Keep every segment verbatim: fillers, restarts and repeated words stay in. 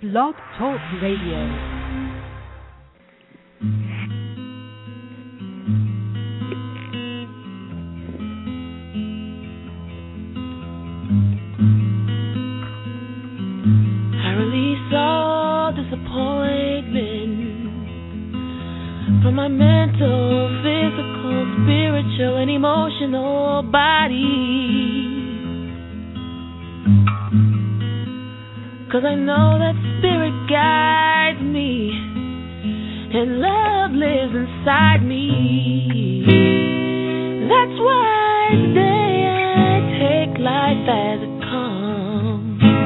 Blog Talk Radio. From my mental, physical, spiritual, and emotional body. 'Cause I know that spirit guides me, and love lives inside me. That's why today I take life as it comes.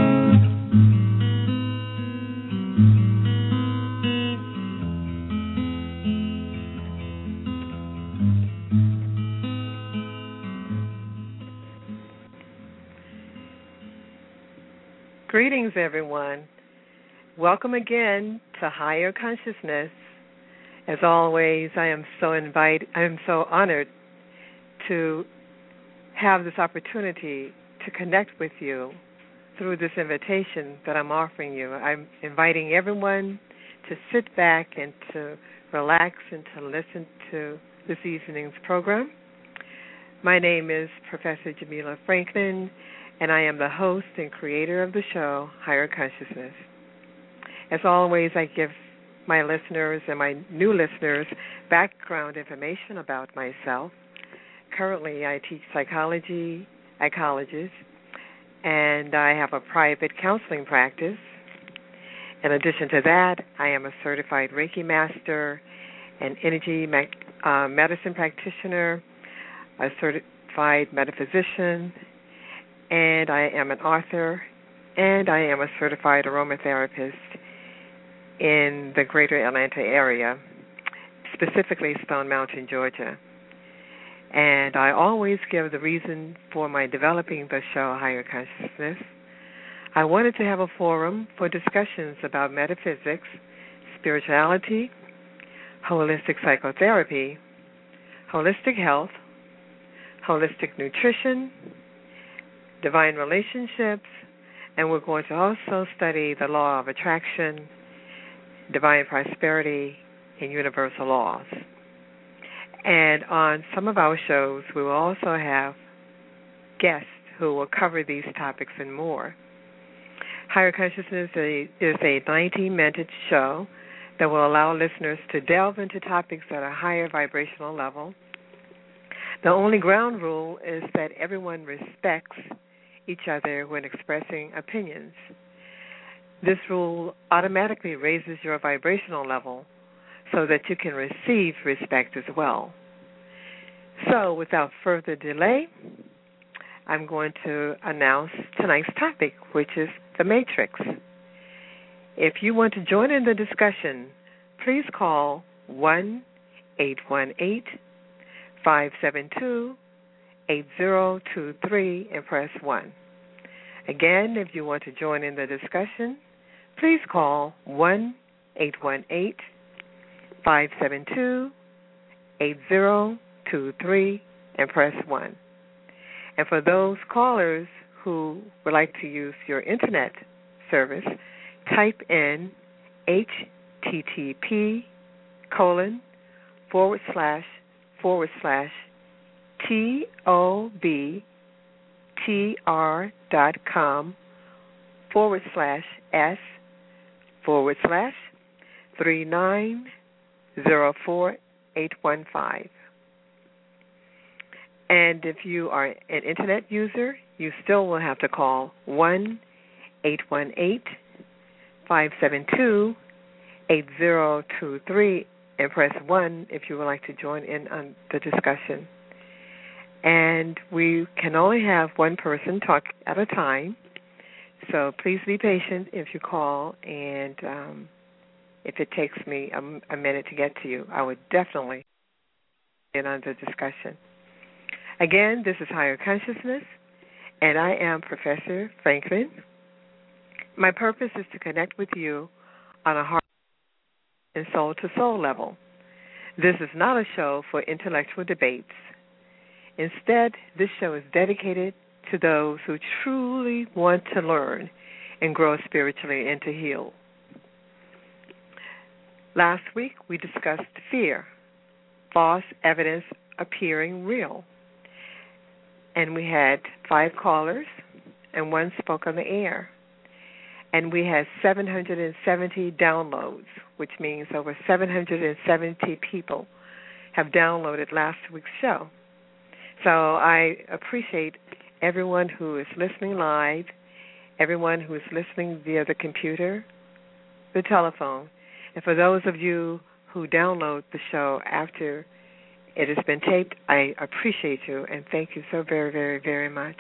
Greetings, everyone. Welcome again to Higher Consciousness. As always, I am so invite. I am so honored to have this opportunity to connect with you through this invitation that I'm offering you. I'm inviting everyone to sit back and to relax and to listen to this evening's program. My name is Professor Jamila Franklin, and I am the host and creator of the show, Higher Consciousness. As always, I give my listeners and my new listeners background information about myself. Currently, I teach psychology at colleges, and I have a private counseling practice. In addition to that, I am a certified Reiki master, an energy uh, medicine practitioner, a certified metaphysician, and I am an author, and I am a certified aromatherapist in the greater Atlanta area, specifically Stone Mountain, Georgia. And I always give the reason for my developing the show, Higher Consciousness. I wanted to have a forum for discussions about metaphysics, spirituality, holistic psychotherapy, holistic health, holistic nutrition, divine relationships, and we're going to also study the law of attraction, divine prosperity, and universal laws. And on some of our shows, we will also have guests who will cover these topics and more. Higher Consciousness is a ninety-minute show that will allow listeners to delve into topics at a higher vibrational level. The only ground rule is that everyone respects each other when expressing opinions. This rule automatically raises your vibrational level so that you can receive respect as well. So, without further delay, I'm going to announce tonight's topic, which is the Matrix. If you want to join in the discussion, please call one eight one eight, five seven two, eight zero two three and press one. Again, if you want to join in the discussion, please call one eight one eight, five seven two, eight zero two three and press one. And for those callers who would like to use your internet service, type in http colon forward slash forward slash T-O-B T-R dot com forward slash S forward slash three nine zero four eight one five. And if you are an internet user, you still will have to call one eight one eight, five seven two, eight zero two three and press one if you would like to join in on the discussion. And we can only have one person talk at a time, so please be patient if you call, and um, if it takes me a, a minute to get to you, I would definitely get on the discussion. Again, this is Higher Consciousness, and I am Professor Franklin. My purpose is to connect with you on a heart and soul-to-soul level. This is not a show for intellectual debates. Instead, this show is dedicated to those who truly want to learn and grow spiritually and to heal. Last week we discussed fear, false evidence appearing real. And we had five callers, and one spoke on the air. And we had seven hundred seventy downloads, which means over seven hundred seventy people have downloaded last week's show. So I appreciate everyone who is listening live, everyone who is listening via the computer, the telephone, and for those of you who download the show after it has been taped, I appreciate you and thank you so very, very, very much.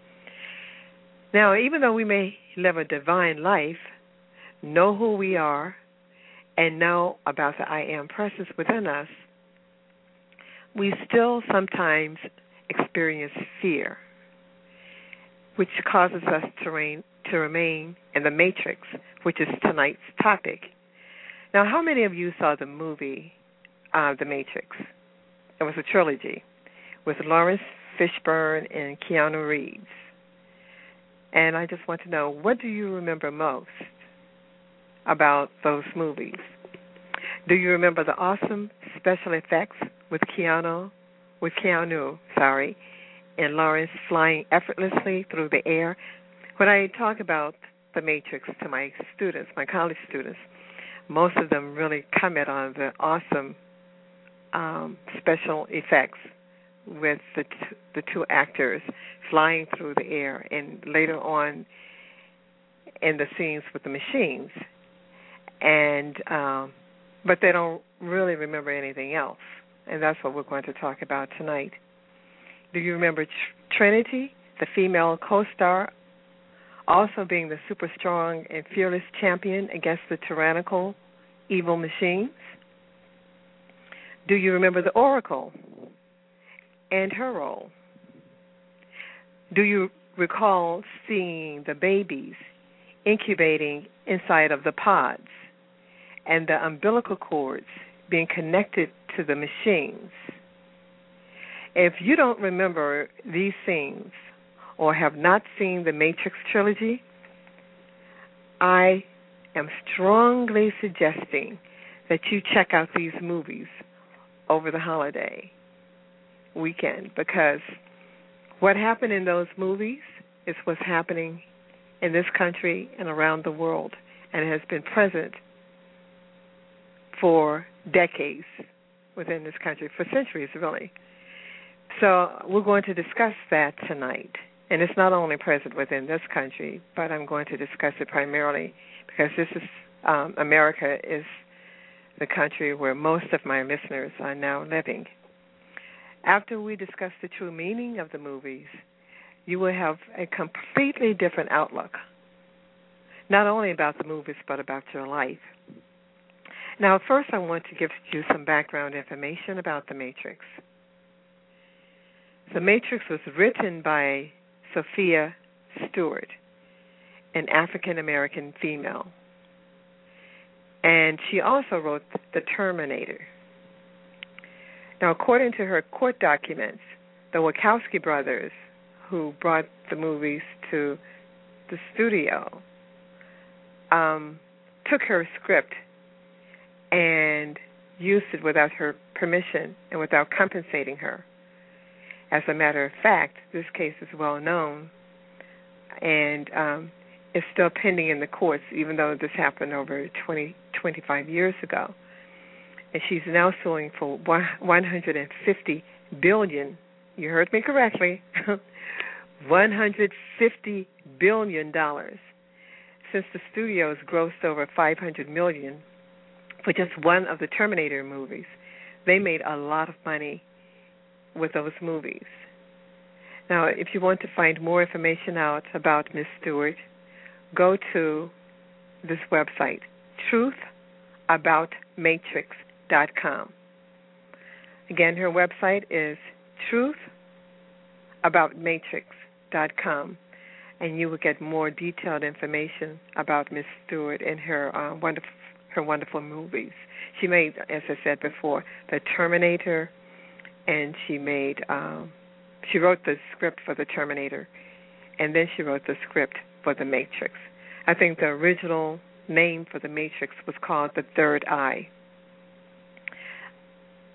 Now, even though we may live a divine life, know who we are, and know about the I Am presence within us, we still sometimes experience fear, which causes us to, reign, to remain in the matrix, which is tonight's topic. Now, how many of you saw the movie, uh, The Matrix? It was a trilogy with Lawrence Fishburne and Keanu Reeves. And I just want to know, what do you remember most about those movies? Do you remember the awesome special effects with Keanu, with Keanu, sorry, and Lawrence flying effortlessly through the air? When I talk about The Matrix to my students, my college students, most of them really comment on the awesome um, special effects with the t- the two actors flying through the air, and later on in the scenes with the machines. And um, but they don't really remember anything else, and that's what we're going to talk about tonight. Do you remember Tr- Trinity, the female co-star, also being the super strong and fearless champion against the tyrannical, evil machines? Do you remember the Oracle and her role? Do you recall seeing the babies incubating inside of the pods and the umbilical cords being connected to the machines? If you don't remember these things or have not seen the Matrix trilogy, I am strongly suggesting that you check out these movies over the holiday weekend, because what happened in those movies is what's happening in this country and around the world, and it has been present for decades within this country, for centuries really. So we're going to discuss that tonight, and it's not only present within this country, but I'm going to discuss it primarily because this is um, America is the country where most of my listeners are now living. After we discuss the true meaning of the movies, you will have a completely different outlook, not only about the movies, but about your life. Now, first I want to give you some background information about The Matrix. The Matrix was written by Sophia Stewart, an African-American female. And she also wrote The Terminator. Now, according to her court documents, the Wachowski brothers, who brought the movies to the studio, um, took her script and used it without her permission and without compensating her. As a matter of fact, this case is well known and um, is still pending in the courts, even though this happened over twenty, twenty-five years ago. And she's now suing for one hundred fifty billion dollars. You heard me correctly, one hundred fifty billion dollars. Since the studios grossed over five hundred million dollars for just one of the Terminator movies, they made a lot of money with those movies. Now, if you want to find more information out about Miss Stewart, go to this website, truth about matrix dot com. Again, her website is truth about matrix dot com, and you will get more detailed information about Miss Stewart and her uh, wonderful her wonderful movies. She made, as I said before, The Terminator, and she made um, she wrote the script for The Terminator, and then she wrote the script for The Matrix. I think the original name for The Matrix was called The Third Eye,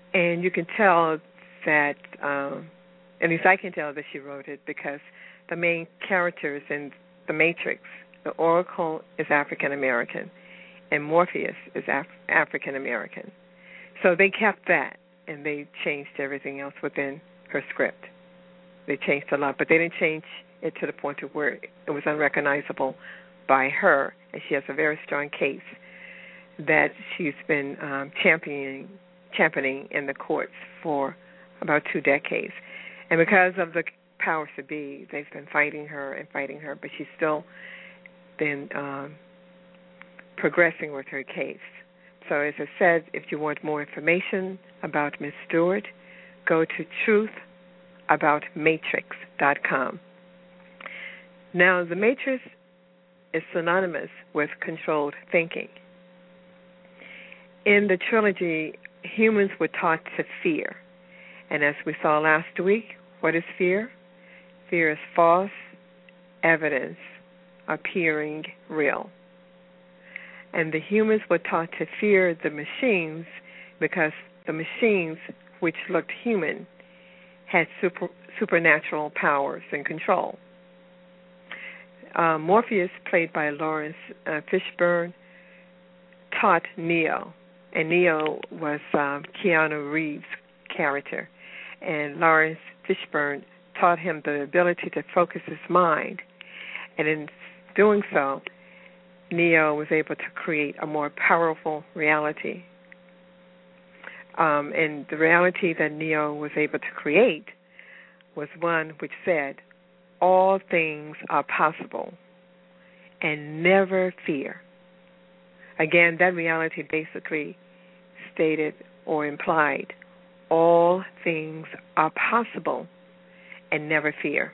And you can tell that, um, at least I can tell that she wrote it, because the main characters in The Matrix, the Oracle is African American, and Morpheus is Af- African American. So they kept that, and they changed everything else within her script. They changed a lot, but they didn't change it to the point of where it was unrecognizable by her, and she has a very strong case that she's been um, championing, championing in the courts for about two decades. And because of the powers to be, they've been fighting her and fighting her, but she's still been um, progressing with her case. So as I said, if you want more information about Miss Stewart, go to truth about matrix dot com. Now, the Matrix is synonymous with controlled thinking. In the trilogy, humans were taught to fear. And as we saw last week, what is fear? Fear is false evidence appearing real. And the humans were taught to fear the machines because the machines, which looked human, had super, supernatural powers and control. Uh, Morpheus, played by Lawrence uh, Fishburne, taught Neo, and Neo was um, Keanu Reeves' character, and Lawrence Fishburne taught him the ability to focus his mind, and in doing so, Neo was able to create a more powerful reality. Um, and the reality that Neo was able to create was one which said, all things are possible, and never fear. Again, that reality basically stated or implied, all things are possible, and never fear.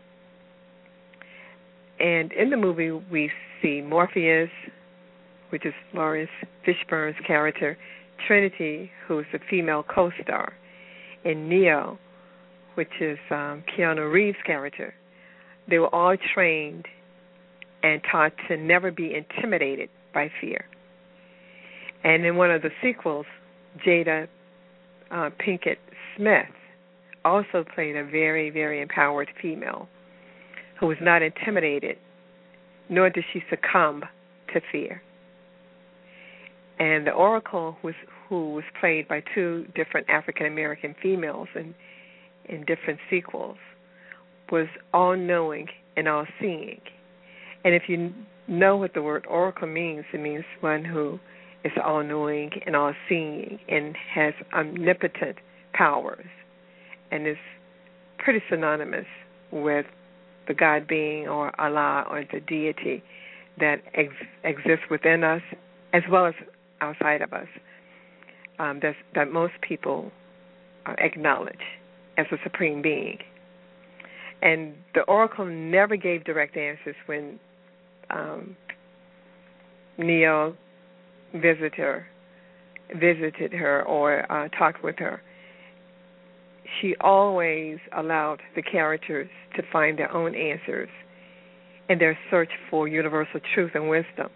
And in the movie, we see Morpheus, which is Lawrence Fishburne's character, Trinity, who is the female co-star, and Neo, which is um, Keanu Reeves' character. They were all trained and taught to never be intimidated by fear. And in one of the sequels, Jada uh, Pinkett Smith also played a very, very empowered female who was not intimidated, nor did she succumb to fear. And the Oracle, was, who was played by two different African-American females in, in different sequels, was all-knowing and all-seeing. And if you know what the word Oracle means, it means one who is all-knowing and all-seeing and has omnipotent powers, and is pretty synonymous with the God being or Allah or the deity that ex- exists within us as well as outside of us, um, that most people uh, acknowledge as a supreme being. And the Oracle never gave direct answers when um, Neo visited her, visited her or uh, talked with her. She always allowed the characters to find their own answers in their search for universal truth and wisdom.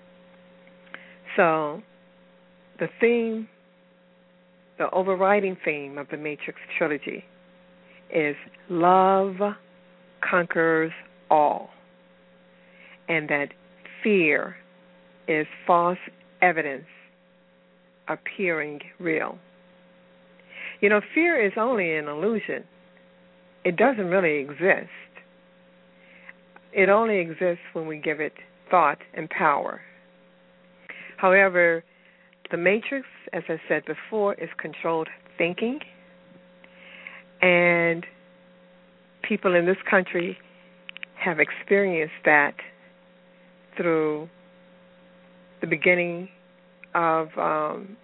So the theme, the overriding theme of the Matrix trilogy is love conquers all, and that fear is false evidence appearing real. You know, fear is only an illusion. It doesn't really exist. It only exists when we give it thought and power. However, the Matrix, as I said before, is controlled thinking, and people in this country have experienced that through the beginning of um,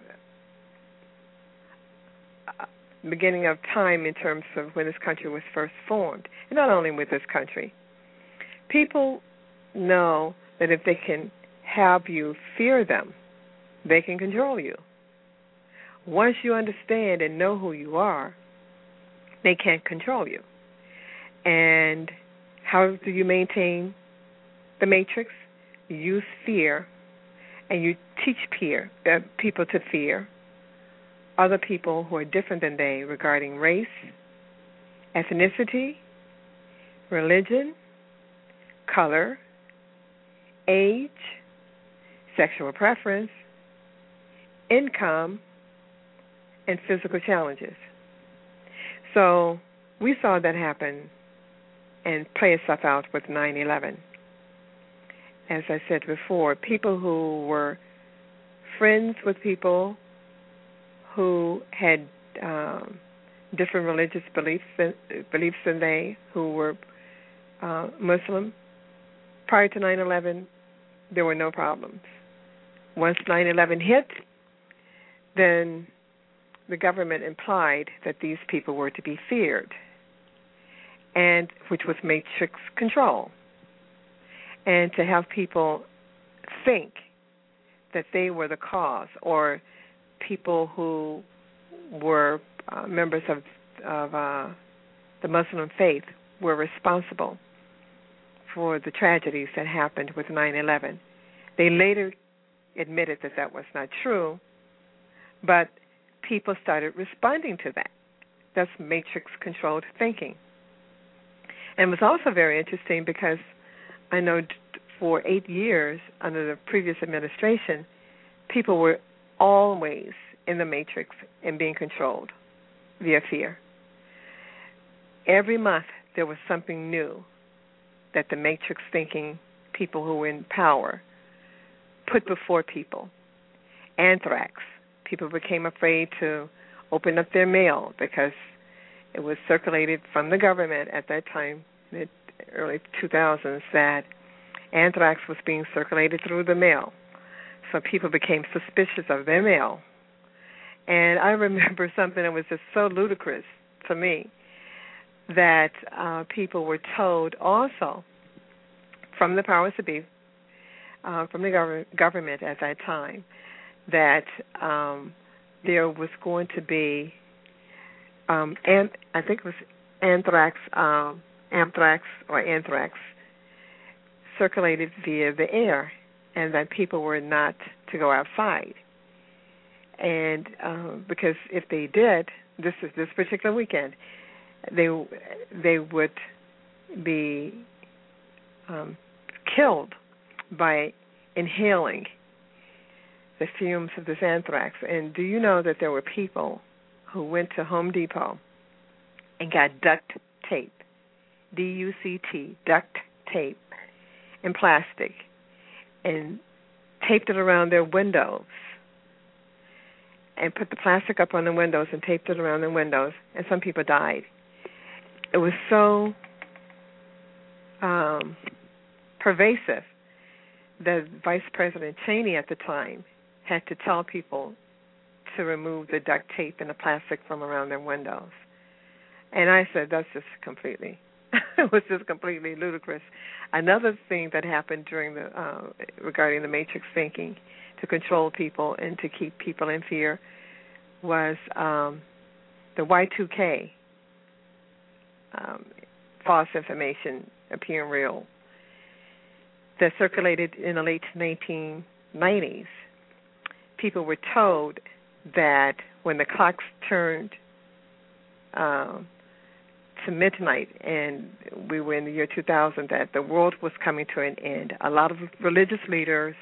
beginning of time in terms of when this country was first formed. And not only with this country. People know that if they can have you fear them, they can control you. Once you understand and know who you are, they can't control you. And how do you maintain the Matrix? You use fear, and you teach peer, uh, people to fear other people who are different than they regarding race, ethnicity, religion, color, age, sexual preference, income, and physical challenges. So we saw that happen and play itself out with nine eleven. As I said before, people who were friends with people who had um, different religious beliefs than, beliefs than they, who were uh, Muslim, prior to nine eleven, there were no problems. Once nine eleven hit, then the government implied that these people were to be feared, and which was matrix control. And to have people think that they were the cause, or people who were uh, members of, of uh, the Muslim faith were responsible for the tragedies that happened with nine eleven. They later admitted that that was not true, but people started responding to that. That's matrix-controlled thinking. And it was also very interesting because I know for eight years under the previous administration, people were always in the matrix and being controlled via fear. Every month there was something new that the matrix thinking people who were in power put before people. Anthrax. People became afraid to open up their mail because it was circulated from the government at that time, in the early two thousands, that anthrax was being circulated through the mail. So people became suspicious of their mail. And I remember something that was just so ludicrous to me, that uh, people were told also from the powers that be, uh, from the gov- government at that time, that um, there was going to be, um, and I think it was anthrax, um, anthrax or anthrax circulated via the air, and that people were not to go outside. And uh, because if they did, this is this particular weekend, they they would be um, killed by inhaling the fumes of this anthrax. And do you know that there were people who went to Home Depot and got duct tape, D U C T, duct tape, in plastic, and taped it around their windows, and put the plastic up on the windows and taped it around the windows, and some people died. It was so um, pervasive that Vice President Cheney at the time had to tell people to remove the duct tape and the plastic from around their windows. And I said, that's just completely, it was just completely ludicrous. Another thing that happened during the, uh, regarding the matrix thinking to control people and to keep people in fear was um, the Y two K, um, false information appearing real, that circulated in the late nineteen nineties. People were told that when the clocks turned um, to midnight and we were in the year two thousand, that the world was coming to an end. A lot of religious leaders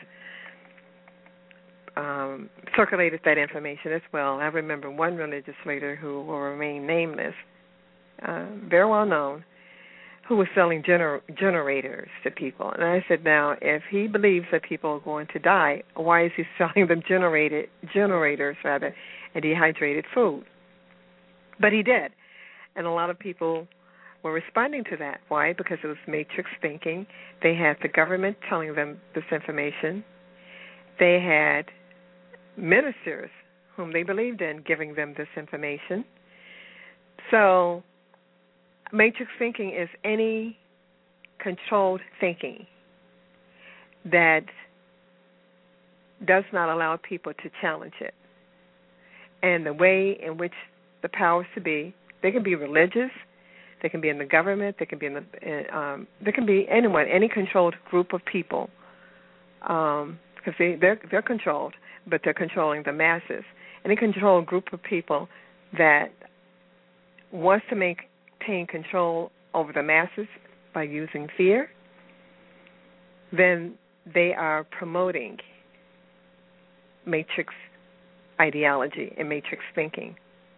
um, circulated that information as well. I remember one religious leader who will remain nameless, uh, very well known, who was selling gener- generators to people. And I said, now, if he believes that people are going to die, why is he selling them generated generators, rather, and dehydrated food? But he did. And a lot of people were responding to that. Why? Because it was matrix thinking. They had the government telling them this information. They had ministers whom they believed in giving them this information. So matrix thinking is any controlled thinking that does not allow people to challenge it. And the way in which the powers to be, they can be religious, they can be in the government, they can be in the, um, they can be anyone, any controlled group of people, um, because they, they're they're controlled, but they're controlling the masses. and they control a group of people that wants to maintain control over the masses by using fear, then they are promoting matrix ideology and matrix thinking.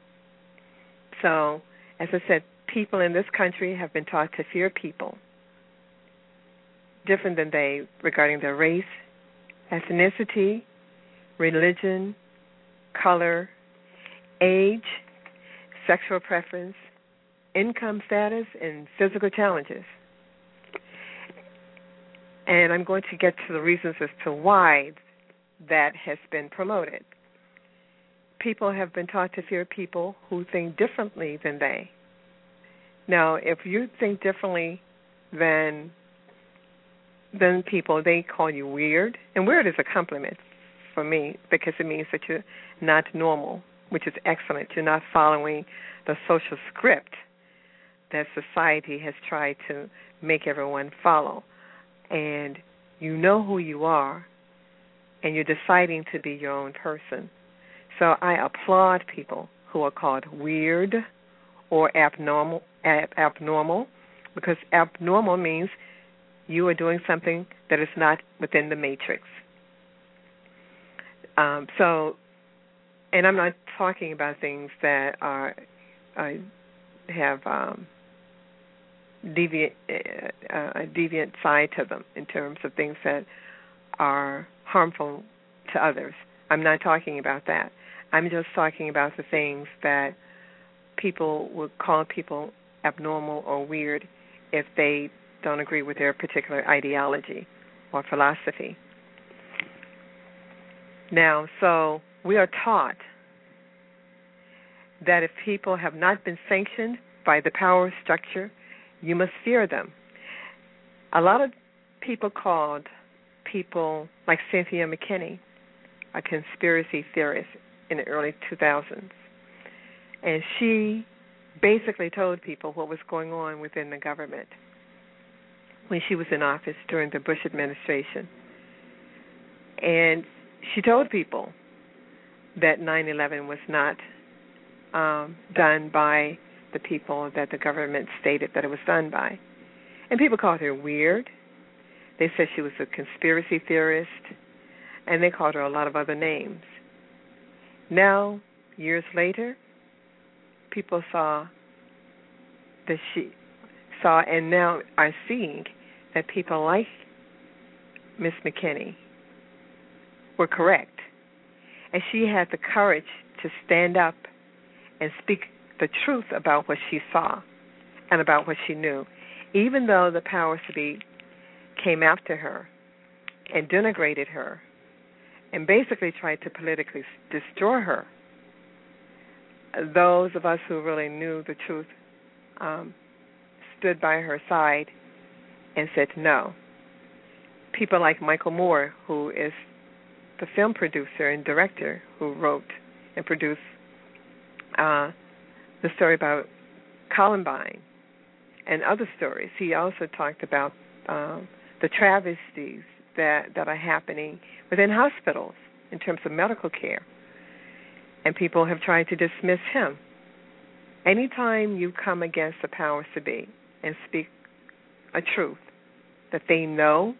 So, as I said, people in this country have been taught to fear people different than they regarding their race, ethnicity, religion, color, age, sexual preference, income status, and physical challenges. And I'm going to get to the reasons as to why that has been promoted. People have been taught to fear people who think differently than they. Now, if you think differently than than people, they call you weird. And weird is a compliment for me because it means that you're not normal, which is excellent. You're not following the social script that society has tried to make everyone follow. And you know who you are, and you're deciding to be your own person. So I applaud people who are called weird or abnormal, ab- abnormal, because abnormal means you are doing something that is not within the matrix. Um, so, and I'm not talking about things that are uh, have um, deviant, uh, a deviant side to them in terms of things that are harmful to others. I'm not talking about that. I'm just talking about the things that people would call people abnormal or weird if they don't agree with their particular ideology or philosophy. Now, so we are taught that if people have not been sanctioned by the power structure, you must fear them. A lot of people called people like Cynthia McKinney a conspiracy theorist in the early two thousands. And she basically told people what was going on within the government when she was in office during the Bush administration. And she told people that nine eleven was not um, done by the people that the government stated that it was done by. And people called her weird. They said she was a conspiracy theorist, and they called her a lot of other names. Now, years later, people saw that she saw and now are seeing that people like Miss McKinney were correct. And she had the courage to stand up and speak the truth about what she saw and about what she knew, even though the powers to be came after her and denigrated her and basically tried to politically destroy her. Those of us who really knew the truth um, stood by her side and said no. People like Michael Moore, who is the film producer and director who wrote and produced uh, the story about Columbine and other stories. He also talked about um, the travesties that, that are happening within hospitals in terms of medical care. And people have tried to dismiss him. Anytime you come against the powers to be and speak a truth that they know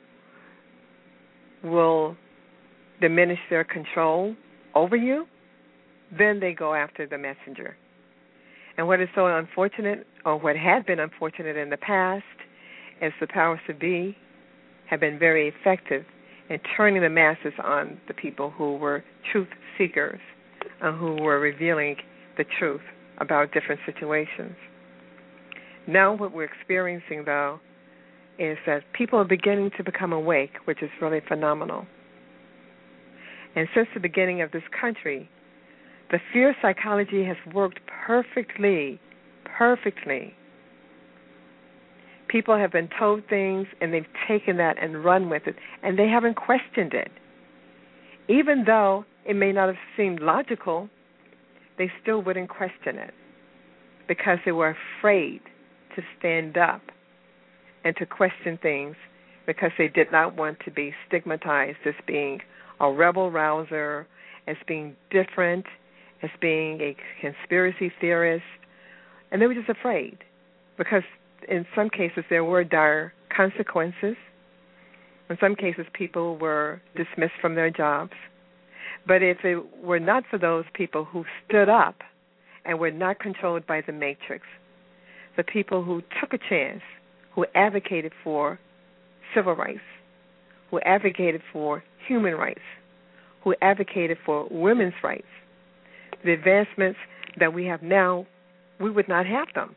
will diminish their control over you, then they go after the messenger. And what is so unfortunate, or what had been unfortunate in the past, is the powers to be have been very effective in turning the masses on the people who were truth seekers and who were revealing the truth about different situations. Now what we're experiencing, though, is that people are beginning to become awake, which is really phenomenal. And since the beginning of this country, the fear psychology has worked perfectly, perfectly. People have been told things, and they've taken that and run with it, and they haven't questioned it. Even though it may not have seemed logical, they still wouldn't question it because they were afraid to stand up and to question things because they did not want to be stigmatized as being a rebel rouser as being different, as being a conspiracy theorist, and they were just afraid because in some cases there were dire consequences. In some cases people were dismissed from their jobs. But if it were not for those people who stood up and were not controlled by the matrix, the people who took a chance, who advocated for civil rights, who advocated for human rights, who advocated for women's rights, the advancements that we have now, we would not have them.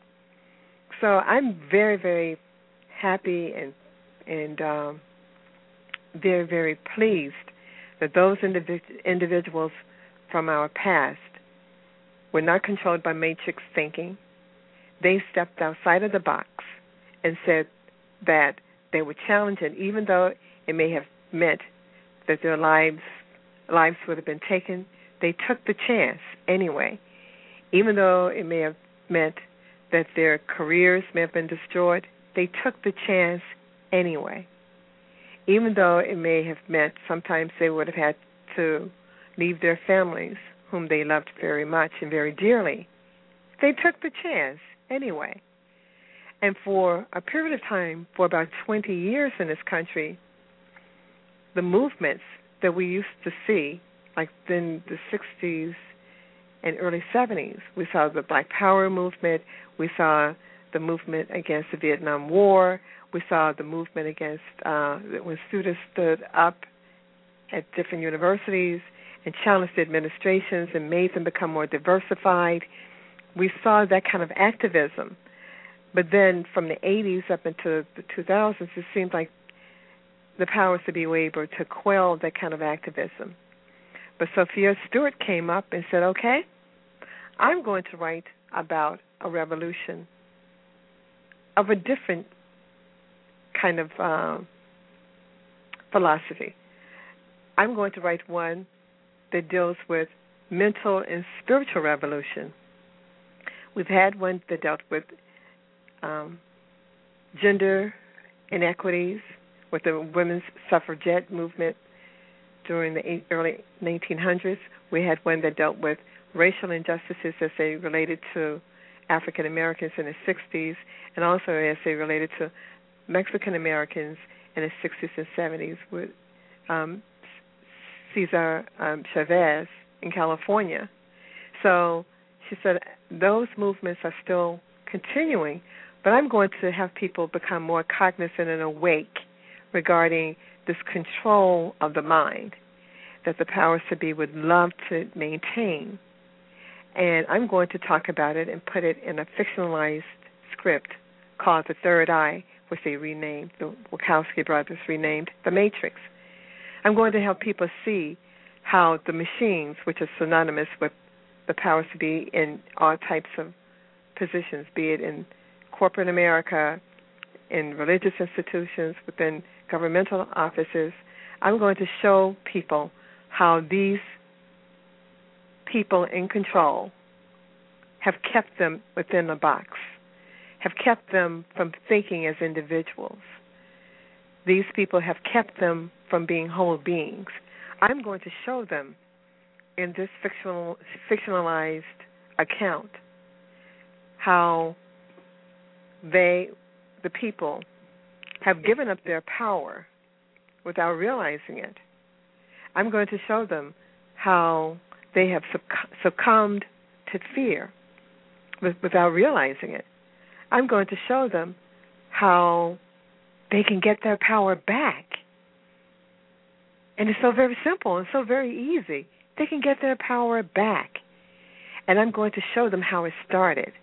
So I'm very, very happy and and um, very, very pleased that those individ- individuals from our past were not controlled by matrix thinking. They stepped outside of the box and said that they would challenge it, even though it may have meant that their lives lives would have been taken. They took the chance anyway, even though it may have meant that their careers may have been destroyed. They took the chance anyway, even though it may have meant sometimes they would have had to leave their families, whom they loved very much and very dearly. They took the chance anyway. And for a period of time, for about twenty years in this country, the movements that we used to see, like in the sixties and early seventies, we saw the Black Power movement, we saw the movement against the Vietnam War, we saw the movement against uh, when students stood up at different universities and challenged the administrations and made them become more diversified. We saw that kind of activism. But then from the eighties up into the two thousands, it seemed like the powers to be were able to quell that kind of activism. But Sophia Stewart came up and said, okay, I'm going to write about a revolution of a different kind of um, philosophy. I'm going to write one that deals with mental and spiritual revolution. We've had one that dealt with um, gender inequities, with the women's suffragette movement during the early nineteen hundreds. We had one that dealt with racial injustices as they related to African Americans in the sixties, and also as they related to Mexican Americans in the sixties and seventies with um, Cesar um, Chavez in California. So she said those movements are still continuing, but I'm going to have people become more cognizant and awake regarding this control of the mind that the powers to be would love to maintain. And I'm going to talk about it and put it in a fictionalized script called The Third Eye, which they renamed, the Wachowski brothers renamed The Matrix. I'm going to help people see how the machines, which are synonymous with the powers to be in all types of positions, be it in corporate America, in religious institutions, within governmental offices, I'm going to show people how these people in control have kept them within a box, have kept them from thinking as individuals. These people have kept them from being whole beings. I'm going to show them in this fictional, fictionalized account how they, the people, have given up their power without realizing it. I'm going to show them how they have succumbed to fear without realizing it. I'm going to show them how they can get their power back. And it's so very simple and so very easy. They can get their power back. And I'm going to show them how it started.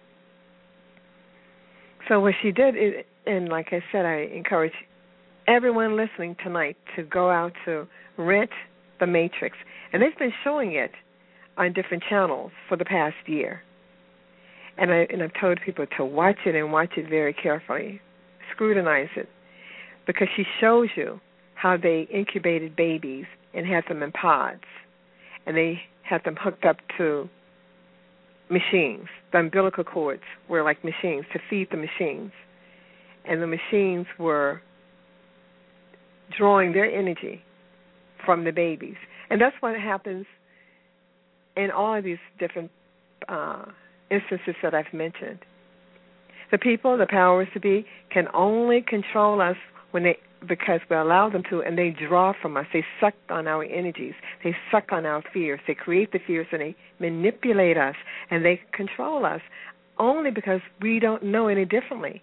So what she did, is, and like I said, I encourage everyone listening tonight to go out to rent The Matrix. And they've been showing it on different channels for the past year. And, I, and I've told people to watch it and watch it very carefully, scrutinize it, because she shows you how they incubated babies and had them in pods, and they had them hooked up to machines. The umbilical cords were like machines to feed the machines, and the machines were drawing their energy from the babies. And that's what happens in all of these different uh, instances that I've mentioned. The people, the powers to be, can only control us when they, because we allow them to, and they draw from us. They suck on our energies. They suck on our fears. They create the fears, and they manipulate us, and they control us only because we don't know any differently.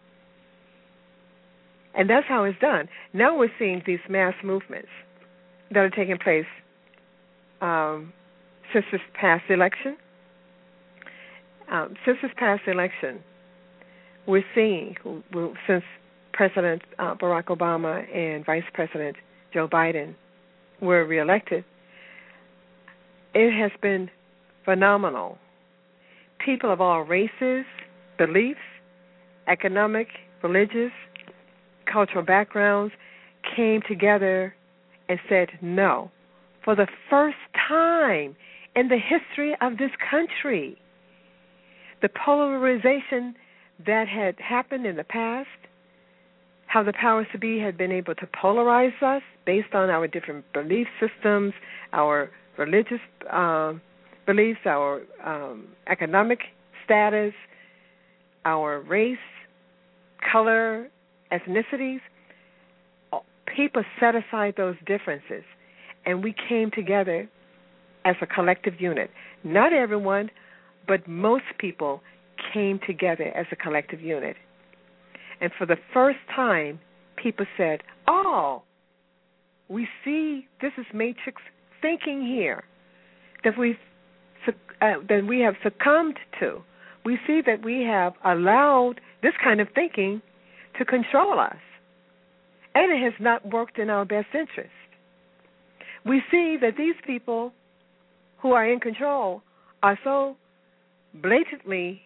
And that's how it's done. Now we're seeing these mass movements that are taking place um, since this past election. Um, since this past election, we're seeing, since President uh, Barack Obama and Vice President Joe Biden were reelected, it has been phenomenal. People of all races, beliefs, economic, religious, cultural backgrounds came together and said no. For the first time in the history of this country, the polarization that had happened in the past, how the powers to be had been able to polarize us based on our different belief systems, our religious uh, beliefs, our um, economic status, our race, color, ethnicities. People set aside those differences, and we came together as a collective unit. Not everyone, but most people came together as a collective unit. And for the first time, people said, oh, we see this is matrix thinking here that, we've, uh, that we have succumbed to. We see that we have allowed this kind of thinking to control us, and it has not worked in our best interest. We see that these people who are in control are so blatantly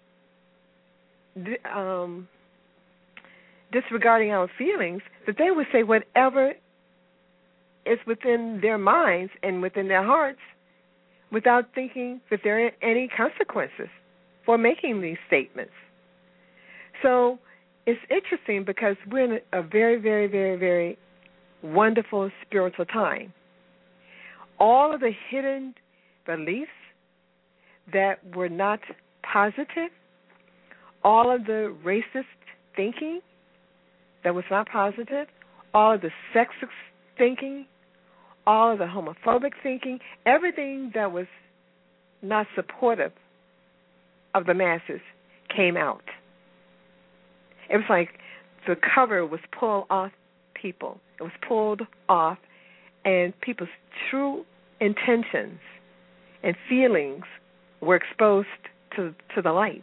um, disregarding our feelings that they would say whatever is within their minds and within their hearts without thinking that there are any consequences for making these statements. So it's interesting because we're in a very, very, very, very wonderful spiritual time. All of the hidden beliefs that were not positive, all of the racist thinking that was not positive, all of the sexist thinking, all of the homophobic thinking, everything that was not supportive of the masses came out. It was like the cover was pulled off people. It was pulled off, and people's true intentions and feelings were exposed to to the light.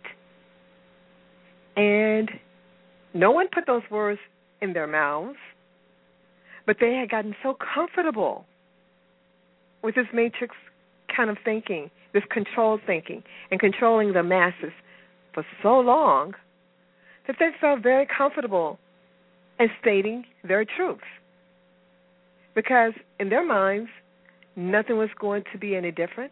And no one put those words in their mouths, but they had gotten so comfortable with this matrix kind of thinking, this controlled thinking, and controlling the masses for so long that they felt very comfortable in stating their truth. Because in their minds, nothing was going to be any different.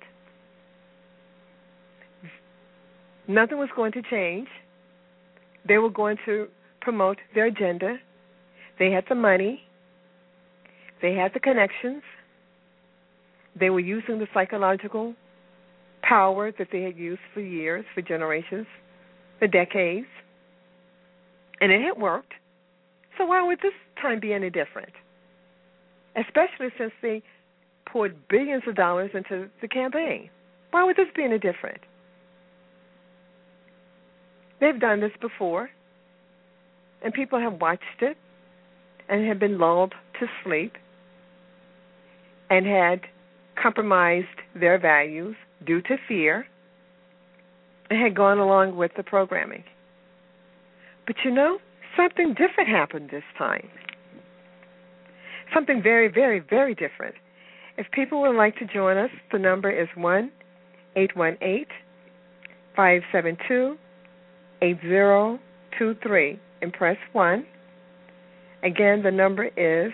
Nothing was going to change. They were going to promote their agenda. They had the money. They had the connections. They were using the psychological power that they had used for years, for generations, for decades. And it had worked. So why would this time be any different? Especially since they poured billions of dollars into the campaign. Why would this be any different? They've done this before, and people have watched it and have been lulled to sleep and had compromised their values due to fear and had gone along with the programming. But you know, something different happened this time. Something very, very, very different. If people would like to join us, the number is one eight one eight, five seven two, eight zero two three and press one. Again, the number is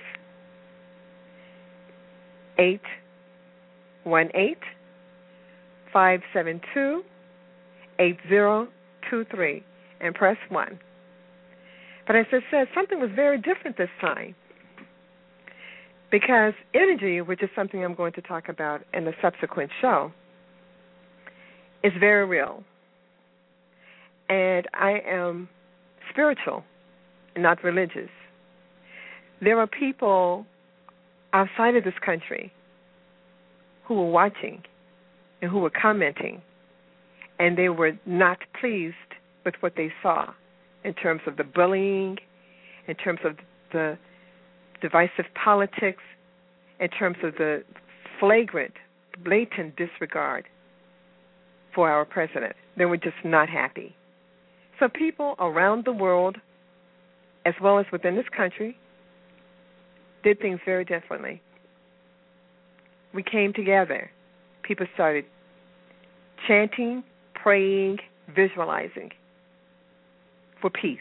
eight one eight, five seven two, eight zero two three and press one. But as I said, something was very different this time. Because energy, which is something I'm going to talk about in the subsequent show, is very real. And I am spiritual, not religious. There are people outside of this country who were watching and who were commenting, and they were not pleased with what they saw in terms of the bullying, in terms of the divisive politics, in terms of the flagrant, blatant disregard for our president. They were just not happy. So people around the world, as well as within this country, did things very differently. We came together. People started chanting, praying, visualizing for peace,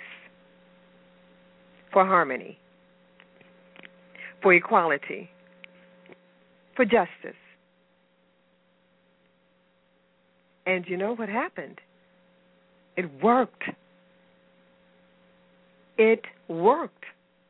for harmony, for equality, for justice. And you know what happened? It worked. It worked.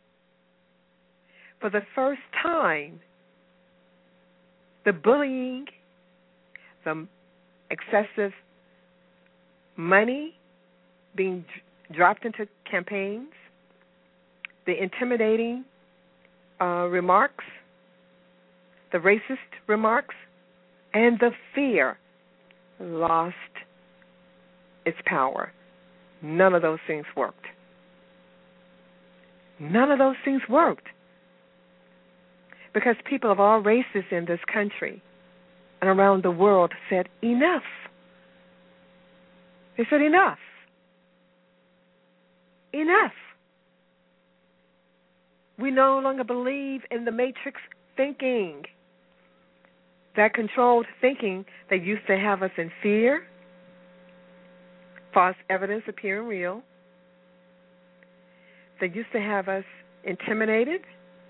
For the first time, the bullying, the excessive money being dropped into campaigns, the intimidating uh, remarks, the racist remarks, and the fear lost its power. None of those things worked. None of those things worked. Because people of all races in this country and around the world said, enough. They said, enough. Enough. We no longer believe in the matrix thinking. That controlled thinking that used to have us in fear, false evidence appearing real, that used to have us intimidated.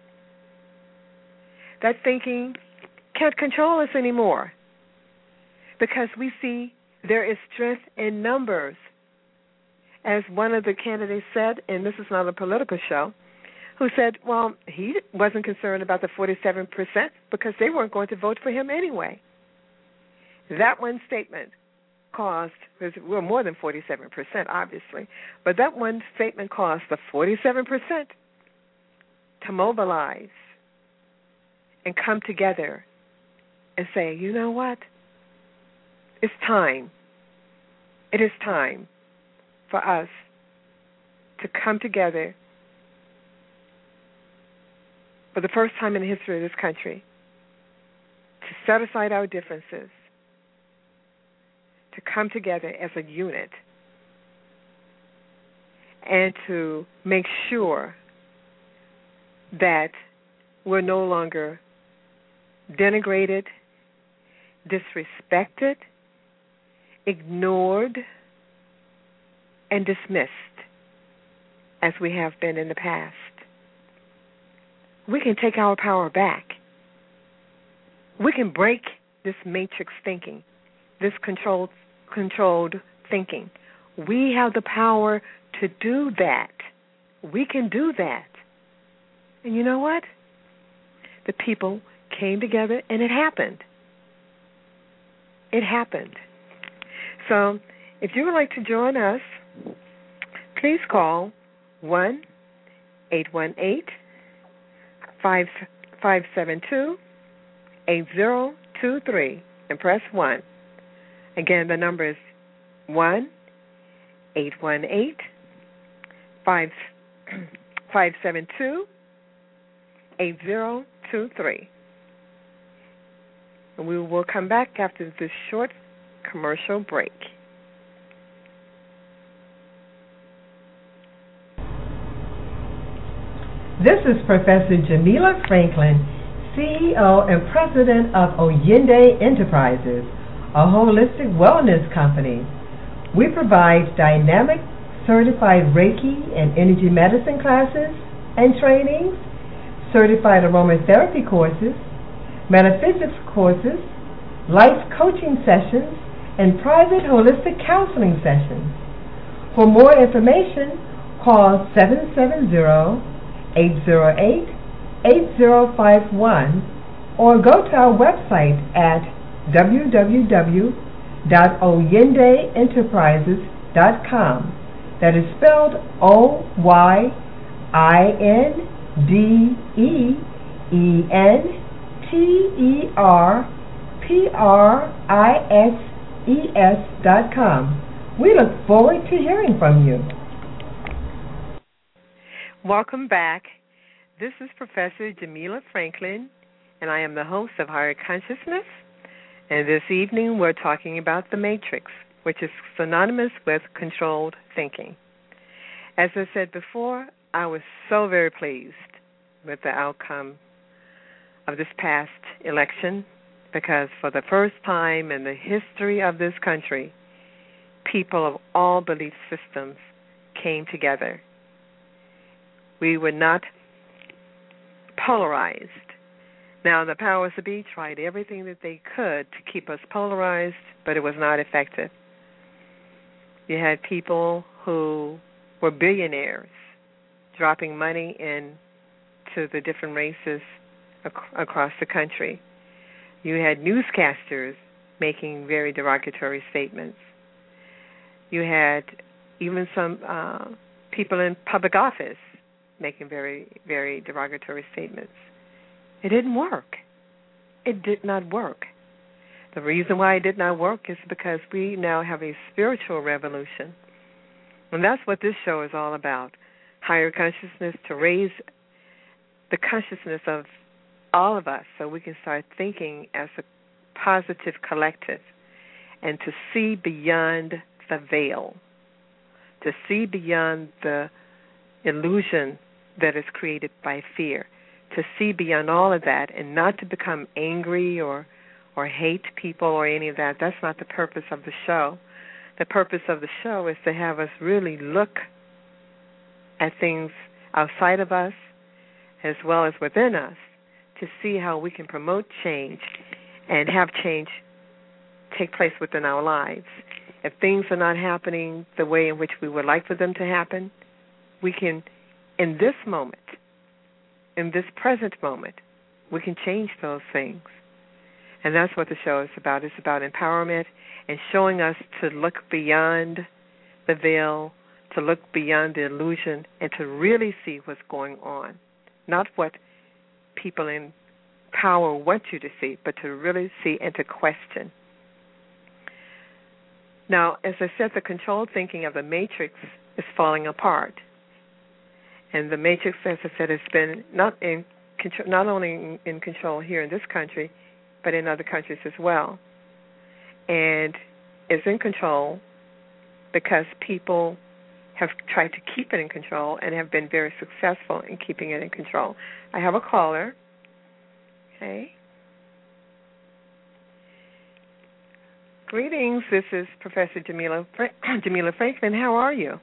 That thinking can't control us anymore because we see there is strength in numbers. As one of the candidates said, and this is not a political show, who said, well, he wasn't concerned about the forty-seven percent because they weren't going to vote for him anyway. That one statement caused, well, more than forty-seven percent, obviously, but that one statement caused the forty-seven percent to mobilize and come together and say, you know what? It's time. It is time for us to come together for the first time in the history of this country to set aside our differences, to come together as a unit, and to make sure that we're no longer denigrated, disrespected, ignored, and dismissed as we have been in the past. We can take our power back. We can break this matrix thinking, this controlled, controlled thinking. We have the power to do that. We can do that. And you know what? The people came together, and it happened. It happened. So if you would like to join us, please call one eight one eight, five seven two, eight zero two three and press one. Again, the number is one eight one eight, five seven two, eight zero two three. And we will come back after this short commercial break. This is Professor Jamila Franklin, C E O and President of Oyende Enterprises, a holistic wellness company. We provide dynamic certified Reiki and energy medicine classes and trainings, certified aromatherapy courses, metaphysics courses, life coaching sessions, and private holistic counseling sessions. For more information, call seven seven zero, eight zero eight, eight zero five one or go to our website at w w w dot oyinde enterprises dot com. That is spelled O Y I N D E E N T E R P R I S E S dot com. We look forward to hearing from you. Welcome back. This is Professor Jamila Franklin, and I am the host of Higher Consciousness. And this evening we're talking about the matrix, which is synonymous with controlled thinking. As I said before, I was so very pleased with the outcome of this past election because for the first time in the history of this country, people of all belief systems came together. We were not polarized. Now, the powers that be tried everything that they could to keep us polarized, but it was not effective. You had people who were billionaires dropping money into the different races ac- across the country. You had newscasters making very derogatory statements. You had even some uh, people in public office making very, very derogatory statements. It didn't work. It did not work. The reason why it did not work is because we now have a spiritual revolution. And that's what this show is all about, higher consciousness, to raise the consciousness of all of us so we can start thinking as a positive collective and to see beyond the veil, to see beyond the illusion that is created by fear, to see beyond all of that and not to become angry or or hate people or any of that. That's not the purpose of the show. The purpose of the show is to have us really look at things outside of us as well as within us to see how we can promote change and have change take place within our lives. If things are not happening the way in which we would like for them to happen, we can, in this moment, in this present moment, we can change those things. And that's what the show is about. It's about empowerment and showing us to look beyond the veil, to look beyond the illusion, and to really see what's going on. Not what people in power want you to see, but to really see and to question. Now, as I said, the controlled thinking of the matrix is falling apart. And the matrix, as I said, has been not in control, not only in, in control here in this country, but in other countries as well. And is in control because people have tried to keep it in control and have been very successful in keeping it in control. I have a caller. Okay. Greetings. This is Professor Jamila Fra- Jamila Franklin. How are you?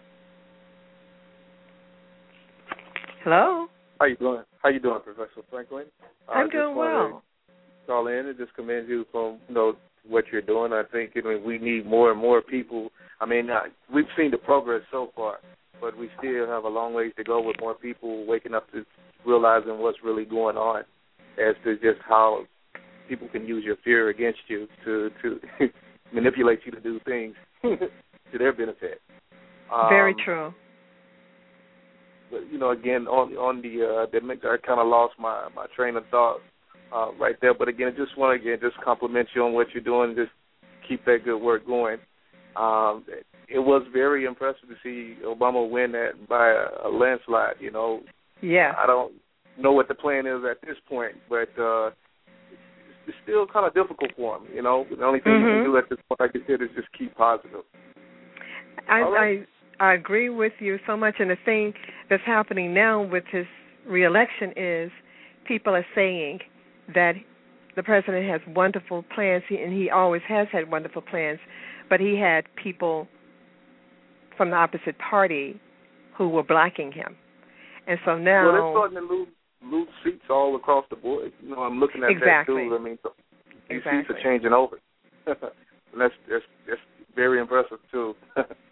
Hello. How you doing? How you doing, Professor Franklin? I'm uh, doing well. Call in and just commend you from you know what you're doing. I think I mean, we need more and more people. I mean, uh, we've seen the progress so far, but we still have a long ways to go with more people waking up to realizing what's really going on, as to just how people can use your fear against you to to manipulate you to do things to their benefit. Um, Very true. But you know, again, on on the uh, the I kind of lost my, my train of thought uh, right there. But again, I just want to again just compliment you on what you're doing. Just keep that good work going. Um, it was very impressive to see Obama win that by a, a landslide. You know, yeah. I don't know what the plan is at this point, but uh, it's still kind of difficult for him. You know, the only thing mm-hmm. you can do at this point, like you said, is just keep positive. I. Right. I I agree with you so much, and the thing that's happening now with his re-election is people are saying that the president has wonderful plans, and he always has had wonderful plans, but he had people from the opposite party who were blocking him. And so now... Well, they're starting to lose, lose seats all across the board. You know, I'm looking at exactly. that, too. I mean, these exactly. seats are changing over. and that's, that's, that's very impressive, too.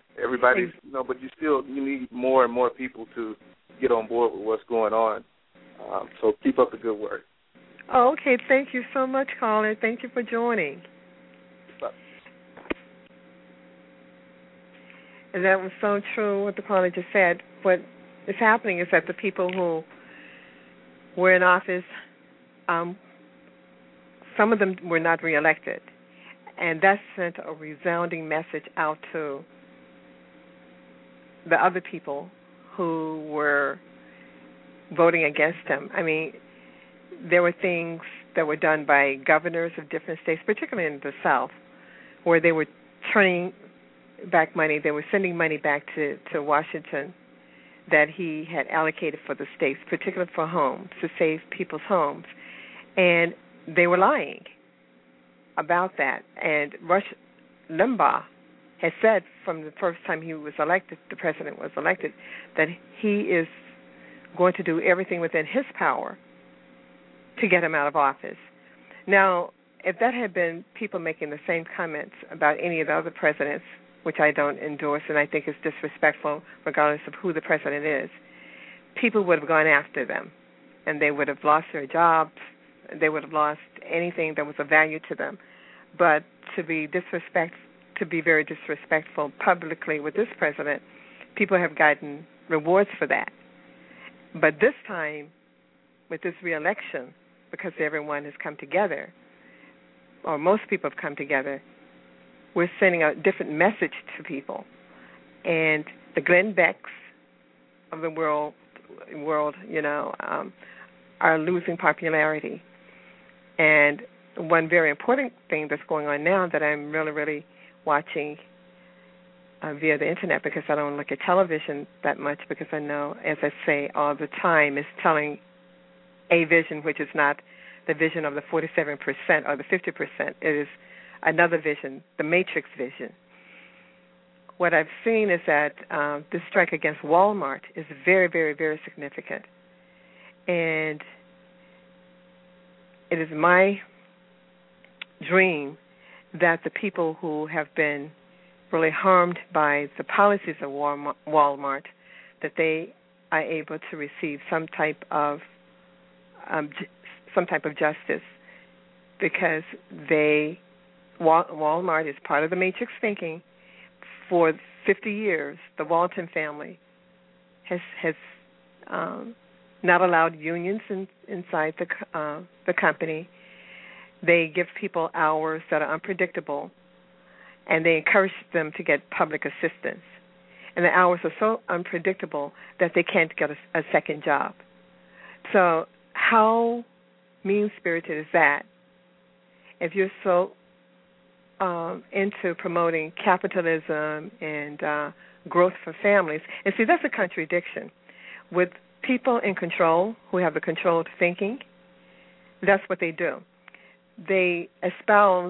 Everybody's, you know, but you still you need more and more people to get on board with what's going on. Um, so keep up the good work. Oh, okay. Thank you so much, caller. Thank you for joining. Bye. And that was so true what the caller just said. What is happening is that the people who were in office, um, some of them were not reelected. And that sent a resounding message out to the other people who were voting against him. I mean, there were things that were done by governors of different states, particularly in the South, where they were turning back money. They were sending money back to, to Washington that he had allocated for the states, particularly for homes, to save people's homes. And they were lying about that. And Rush Limbaugh has said from the first time he was elected, the president was elected, that he is going to do everything within his power to get him out of office. Now, if that had been people making the same comments about any of the other presidents, which I don't endorse and I think is disrespectful regardless of who the president is, people would have gone after them, and they would have lost their jobs. They would have lost anything that was of value to them. But to be disrespect, to be very disrespectful publicly with this president, people have gotten rewards for that. But this time, with this re-election, because everyone has come together, or most people have come together, we're sending a different message to people. And the Glenn Becks of the world, world, you know, um, are losing popularity. And one very important thing that's going on now that I'm really, really watching uh, via the internet, because I don't look at television that much, because I know, as I say all the time, is telling a vision which is not the vision of the forty-seven percent or the fifty percent. It is another vision, the Matrix vision. What I've seen is that uh, this strike against Walmart is very, very, very significant. And it is my dream that the people who have been really harmed by the policies of Walmart, that they are able to receive some type of um, some type of justice, because they Walmart is part of the Matrix thinking. For fifty years, the Walton family has has um, not allowed unions in, inside the uh, the company. They give people hours that are unpredictable, and they encourage them to get public assistance. And the hours are so unpredictable that they can't get a, a second job. So how mean-spirited is that? If you're so um, into promoting capitalism and uh, growth for families, and see, that's a contradiction. With people in control who have the controlled thinking, that's what they do. They espouse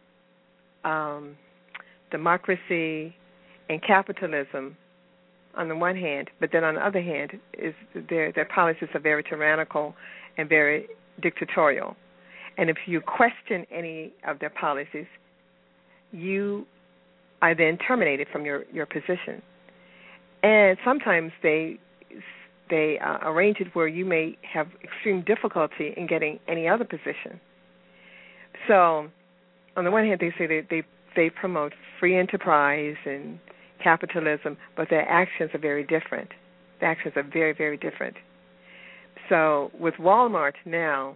um, democracy and capitalism on the one hand, but then on the other hand, is their their policies are very tyrannical and very dictatorial. And if you question any of their policies, you are then terminated from your, your position. And sometimes they they uh, arrange it where you may have extreme difficulty in getting any other position. So, on the one hand, they say they, they they promote free enterprise and capitalism, but their actions are very different. The actions are very, very different. So, with Walmart now,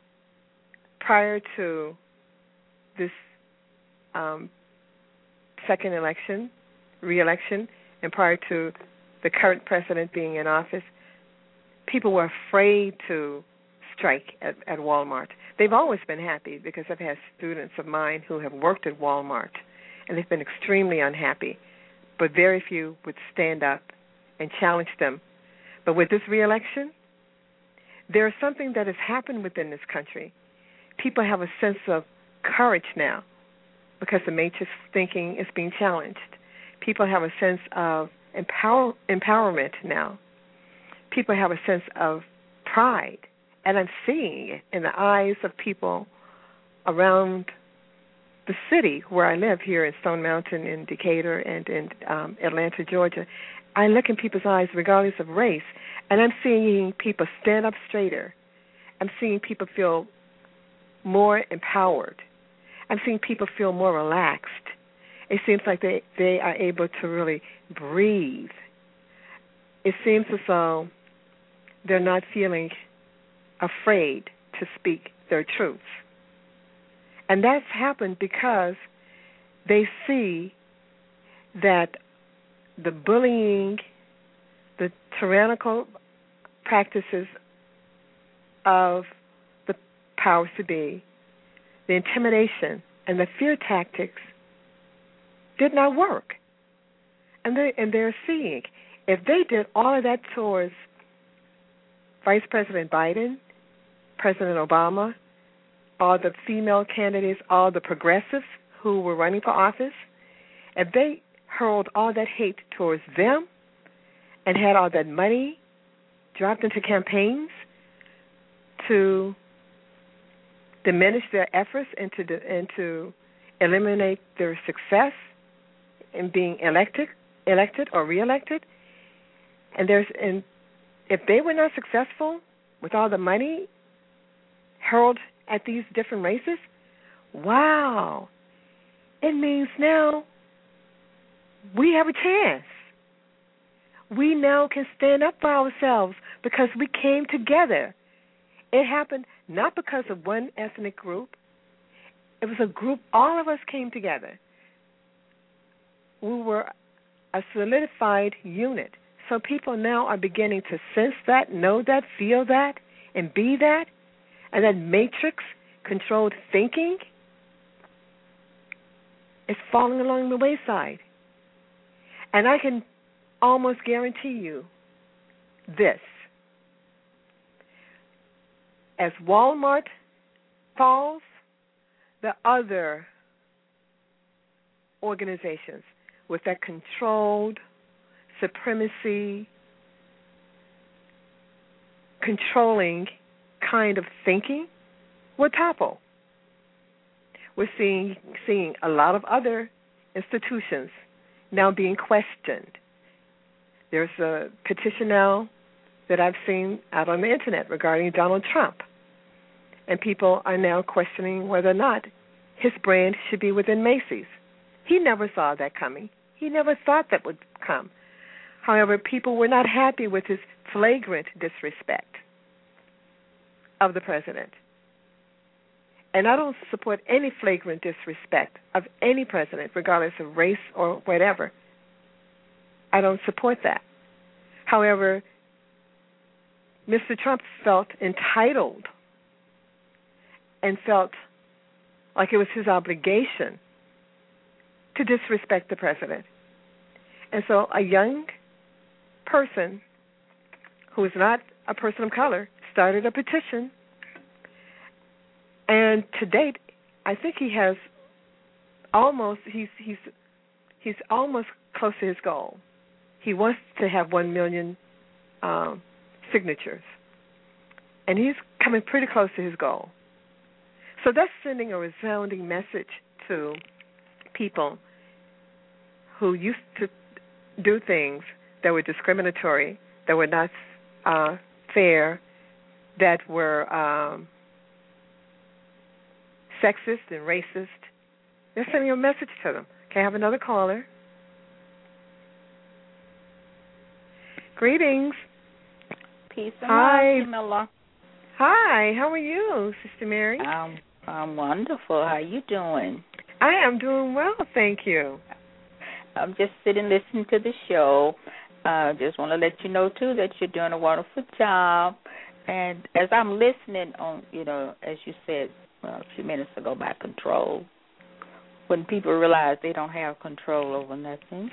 prior to this um, second election, re-election, and prior to the current president being in office, people were afraid to strike at, at Walmart. They've always been happy, because I've had students of mine who have worked at Walmart, and they've been extremely unhappy, but very few would stand up and challenge them. But with this re-election, there is something that has happened within this country. People have a sense of courage now, because the matrix thinking is being challenged. People have a sense of empower, empowerment now. People have a sense of pride. And I'm seeing it in the eyes of people around the city where I live here in Stone Mountain, in Decatur, and in um, Atlanta, Georgia, I look in people's eyes regardless of race, and I'm seeing people stand up straighter. I'm seeing people feel more empowered. I'm seeing people feel more relaxed. It seems like they, they are able to really breathe. It seems as though they're not feeling afraid to speak their truths. And that's happened because they see that the bullying, the tyrannical practices of the powers to be, the intimidation and the fear tactics did not work. And, they, and they're seeing, if they did all of that towards Vice President Biden, President Obama, all the female candidates, all the progressives who were running for office, if they hurled all that hate towards them and had all that money dropped into campaigns to diminish their efforts and to, and to eliminate their success in being elected, elected or reelected, and there's and if they were not successful with all the money hurled at these different races, wow, it means now we have a chance. We now can stand up for ourselves because we came together. It happened not because of one ethnic group. It was a group, all of us came together. We were a solidified unit. So people now are beginning to sense that, know that, feel that, and be that. And that matrix-controlled thinking is falling along the wayside. And I can almost guarantee you this. As Walmart falls, the other organizations with that controlled supremacy, controlling kind of thinking will topple. We're seeing seeing a lot of other institutions now being questioned. There's a petition now that I've seen out on the internet regarding Donald Trump, and people are now questioning whether or not his brand should be within Macy's. He never saw that coming. He never thought that would come. However, people were not happy with his flagrant disrespect of the president. And I don't support any flagrant disrespect of any president, regardless of race or whatever. I don't support that. However, Mister Trump felt entitled and felt like it was his obligation to disrespect the president. And so a young person who is not a person of color started a petition, and to date, I think he has almost he's he's he's almost close to his goal. He wants to have one million um, signatures, and he's coming pretty close to his goal. So that's sending a resounding message to people who used to do things that were discriminatory, that were not uh, fair, that were um, sexist and racist. They're sending a message to them. Can I have another caller? Greetings. Peace and Hi. love, Camilla. Hi, how are you, Sister Mary? Um, I'm wonderful. How you doing? I am doing well, thank you. I'm just sitting listening to the show. I uh, just want to let you know, too, that you're doing a wonderful job. And as I'm listening on, you know, as you said well, a few minutes ago about control, when people realize they don't have control over nothing,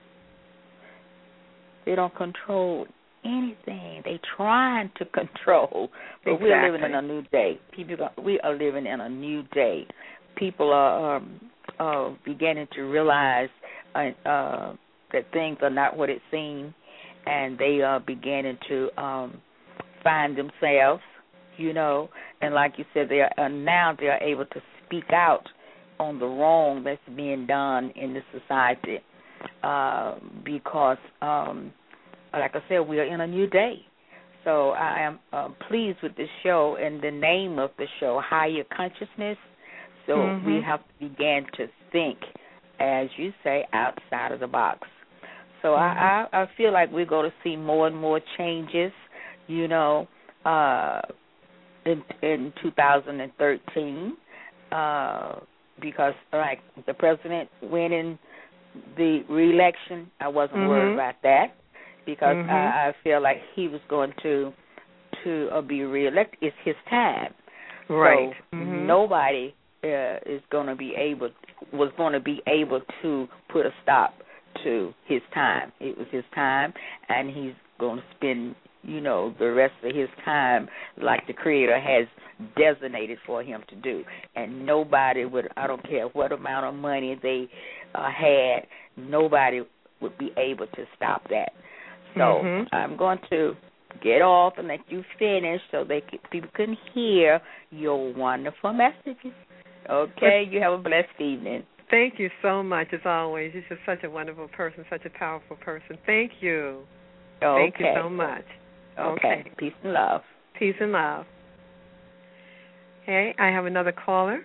they don't control anything. They trying to control, but exactly. We're living in a new day. People, we are living in a new day. People are um, uh, beginning to realize uh, uh, that things are not what it seems, and they are beginning to um, find themselves, you know. And like you said, they are uh, now they are able to speak out on the wrong that's being done in the society, uh, because, um, like I said, we are in a new day. So I am uh, pleased with the show and the name of the show, Higher Consciousness. So mm-hmm. we have to begin to think, as you say, outside of the box. So mm-hmm. I, I, I feel like we're going to see more and more changes, you know, uh, in, in two thousand thirteen, uh, because, like, the president winning the re-election, I wasn't mm-hmm. worried about that, because mm-hmm. I, I feel like he was going to to uh, be re-elected. It's his time. Right. So mm-hmm. nobody uh, is going to be able, was going to be able to put a stop to his time. It was his time, and he's going to spend, you know, the rest of his time like the Creator has designated for him to do. And nobody would, I don't care what amount of money they uh, had, nobody would be able to stop that. So mm-hmm. I'm going to get off and let you finish so they could, people can hear your wonderful messages. Okay, you have a blessed evening. Thank you so much, as always. You're just such a wonderful person, such a powerful person. Thank you. Okay. Thank you so much. Okay. okay. Peace and love. Peace and love. Okay, I have another caller.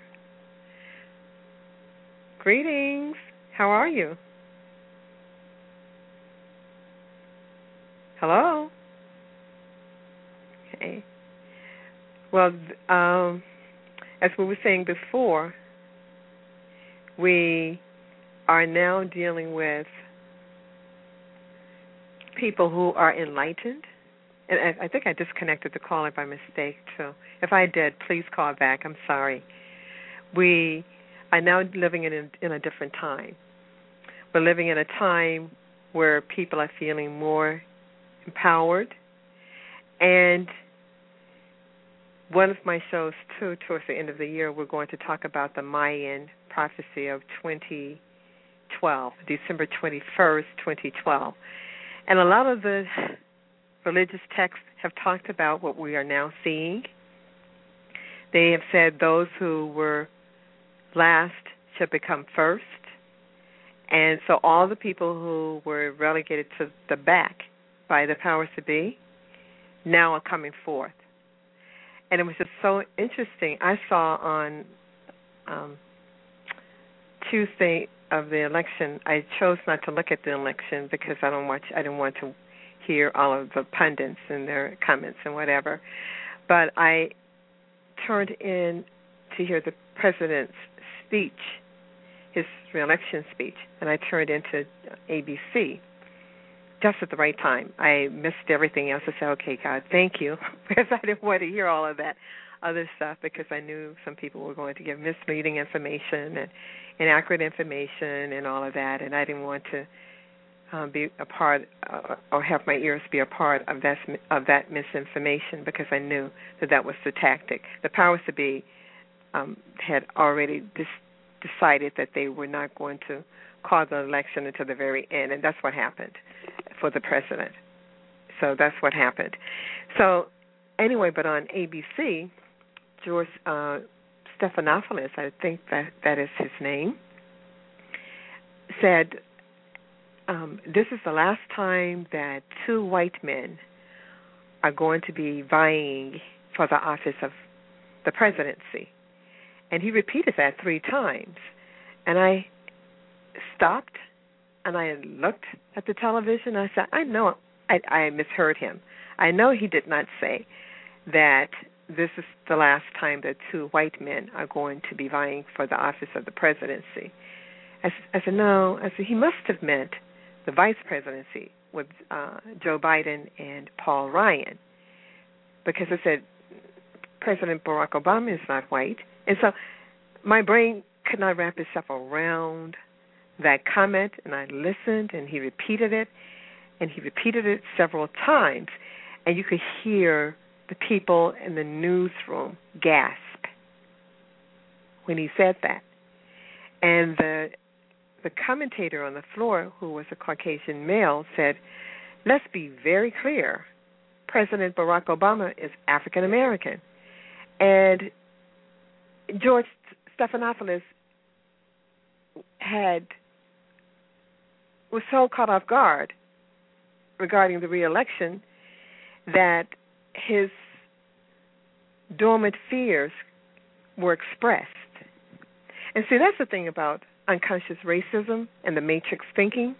Greetings. How are you? Hello? Okay. Well, um, as we were saying before, we are now dealing with people who are enlightened. And I, I think I disconnected the caller by mistake, so if I did, please call back. I'm sorry. We are now living in a, in a different time. We're living in a time where people are feeling more empowered. And one of my shows, too, towards the end of the year, we're going to talk about the Mayan prophecy of twenty twelve, December twenty-first, twenty twelve. And a lot of the religious texts have talked about what we are now seeing. They have said those who were last should become first. And so all the people who were relegated to the back by the powers to be now are coming forth. And it was just so interesting. I saw on um, Tuesday of the election, I chose not to look at the election because I don't watch. I didn't want to hear all of the pundits and their comments and whatever. But I turned in to hear the president's speech, his re-election speech, and I turned into A B C just at the right time. I missed everything else. I said, okay, God, thank you, because I didn't want to hear all of that other stuff because I knew some people were going to give misleading information and inaccurate information and all of that, and I didn't want to um, be a part uh, or have my ears be a part of that, of that misinformation because I knew that that was the tactic. The powers to be um, had already dis- decided that they were not going to call the election until the very end, and that's what happened for the president. So that's what happened. So anyway, but on A B C, George uh, Stephanopoulos, I think that that is his name, said um, this is the last time that two white men are going to be vying for the office of the presidency. And he repeated that three times. And I stopped and I looked at the television. I said, I know I, I misheard him. I know he did not say that this is the last time that two white men are going to be vying for the office of the presidency. I, I said, no. I said, he must have meant the vice presidency with uh, Joe Biden and Paul Ryan, because I said President Barack Obama is not white. And so my brain could not wrap itself around that comment, and I listened, and he repeated it, and he repeated it several times, and you could hear the people in the newsroom gasp when he said that. And the the commentator on the floor, who was a Caucasian male, said, let's be very clear. President Barack Obama is African American. And George Stephanopoulos had was so caught off guard regarding the re-election that his dormant fears were expressed. And see, that's the thing about unconscious racism and the matrix thinking.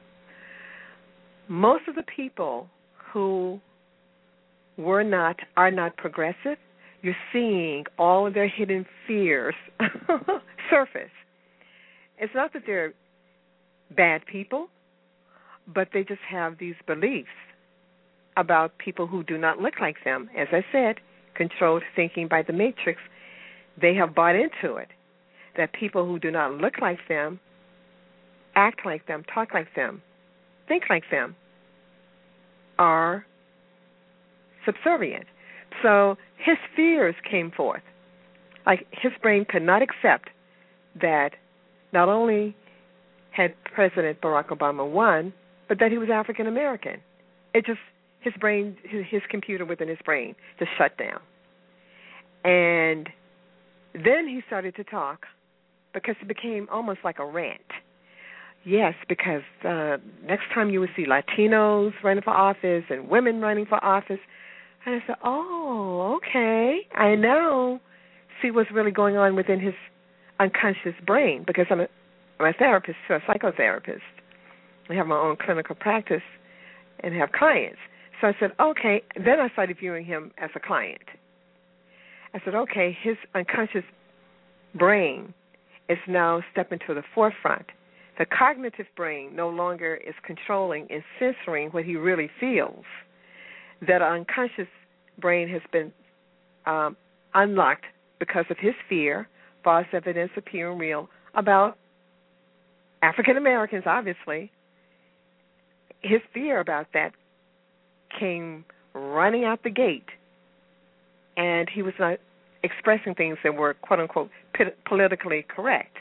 Most of the people who were not, are not progressive, you're seeing all of their hidden fears surface. It's not that they're bad people, but they just have these beliefs about people who do not look like them. As I said, controlled thinking by the matrix, they have bought into it, that people who do not look like them, act like them, talk like them, think like them, are subservient. So his fears came forth. Like, his brain could not accept that not only had President Barack Obama won, but that he was African American. It just, his brain, his, his computer within his brain just shut down. And then he started to talk because it became almost like a rant. Yes, because uh, next time you would see Latinos running for office and women running for office. And I said, oh, okay, I now see what's really going on within his unconscious brain, because I'm a, I'm a therapist, a psychotherapist. I have my own clinical practice and have clients. So I said, okay, then I started viewing him as a client. I said, okay, his unconscious brain is now stepping to the forefront. The cognitive brain no longer is controlling and censoring what he really feels. That unconscious brain has been um, unlocked because of his fear, false evidence appearing real, about African Americans, obviously. His fear about that came running out the gate, and he was not expressing things that were, quote-unquote, politically correct.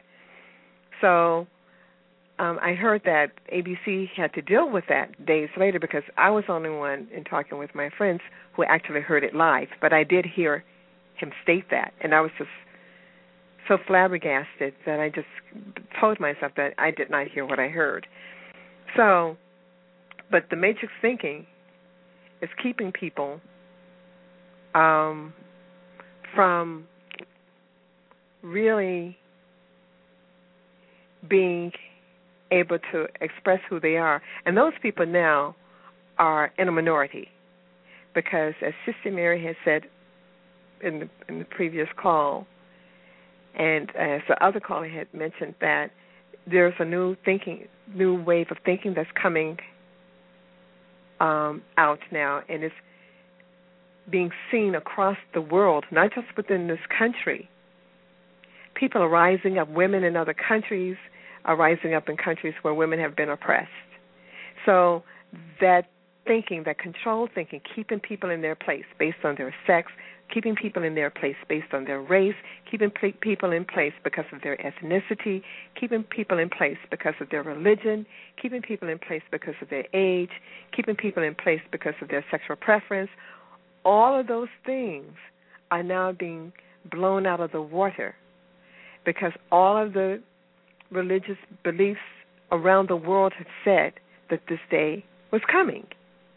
So um, I heard that A B C had to deal with that days later, because I was the only one in talking with my friends who actually heard it live, but I did hear him state that, and I was just so flabbergasted that I just told myself that I did not hear what I heard. So, but the matrix thinking is keeping people um, from really being able to express who they are. And those people now are in a minority, because as Sister Mary had said in the, in the previous call, and as the other caller had mentioned, that there's a new thinking, new wave of thinking that's coming um, out now, and it's being seen across the world, not just within this country. People are rising up. Women in other countries are rising up in countries where women have been oppressed. So that thinking, that control thinking, keeping people in their place based on their sex, keeping people in their place based on their race, keeping people in place because of their ethnicity, keeping people in place because of their religion, keeping people in place because of their age, keeping people in place because of their sexual preference. All of those things are now being blown out of the water, because all of the religious beliefs around the world have said that this day was coming.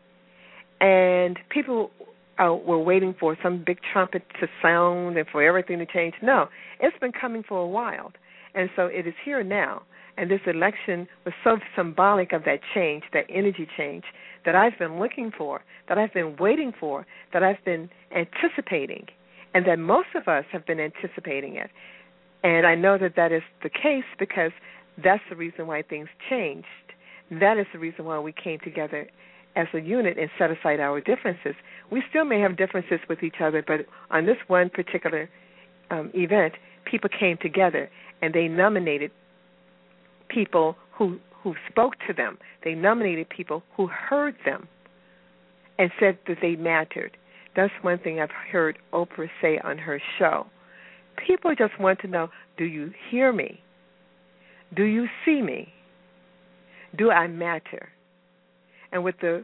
And people uh, were waiting for some big trumpet to sound and for everything to change. No, it's been coming for a while. And so it is here now. And this election was so symbolic of that change, that energy change, that I've been looking for, that I've been waiting for, that I've been anticipating, and that most of us have been anticipating it. And I know that that is the case, because that's the reason why things changed. That is the reason why we came together as a unit and set aside our differences. We still may have differences with each other, but on this one particular um, event, people came together and they nominated people who, who spoke to them. They nominated people who heard them and said that they mattered. That's one thing I've heard Oprah say on her show. People just want to know, do you hear me? Do you see me? Do I matter? And with the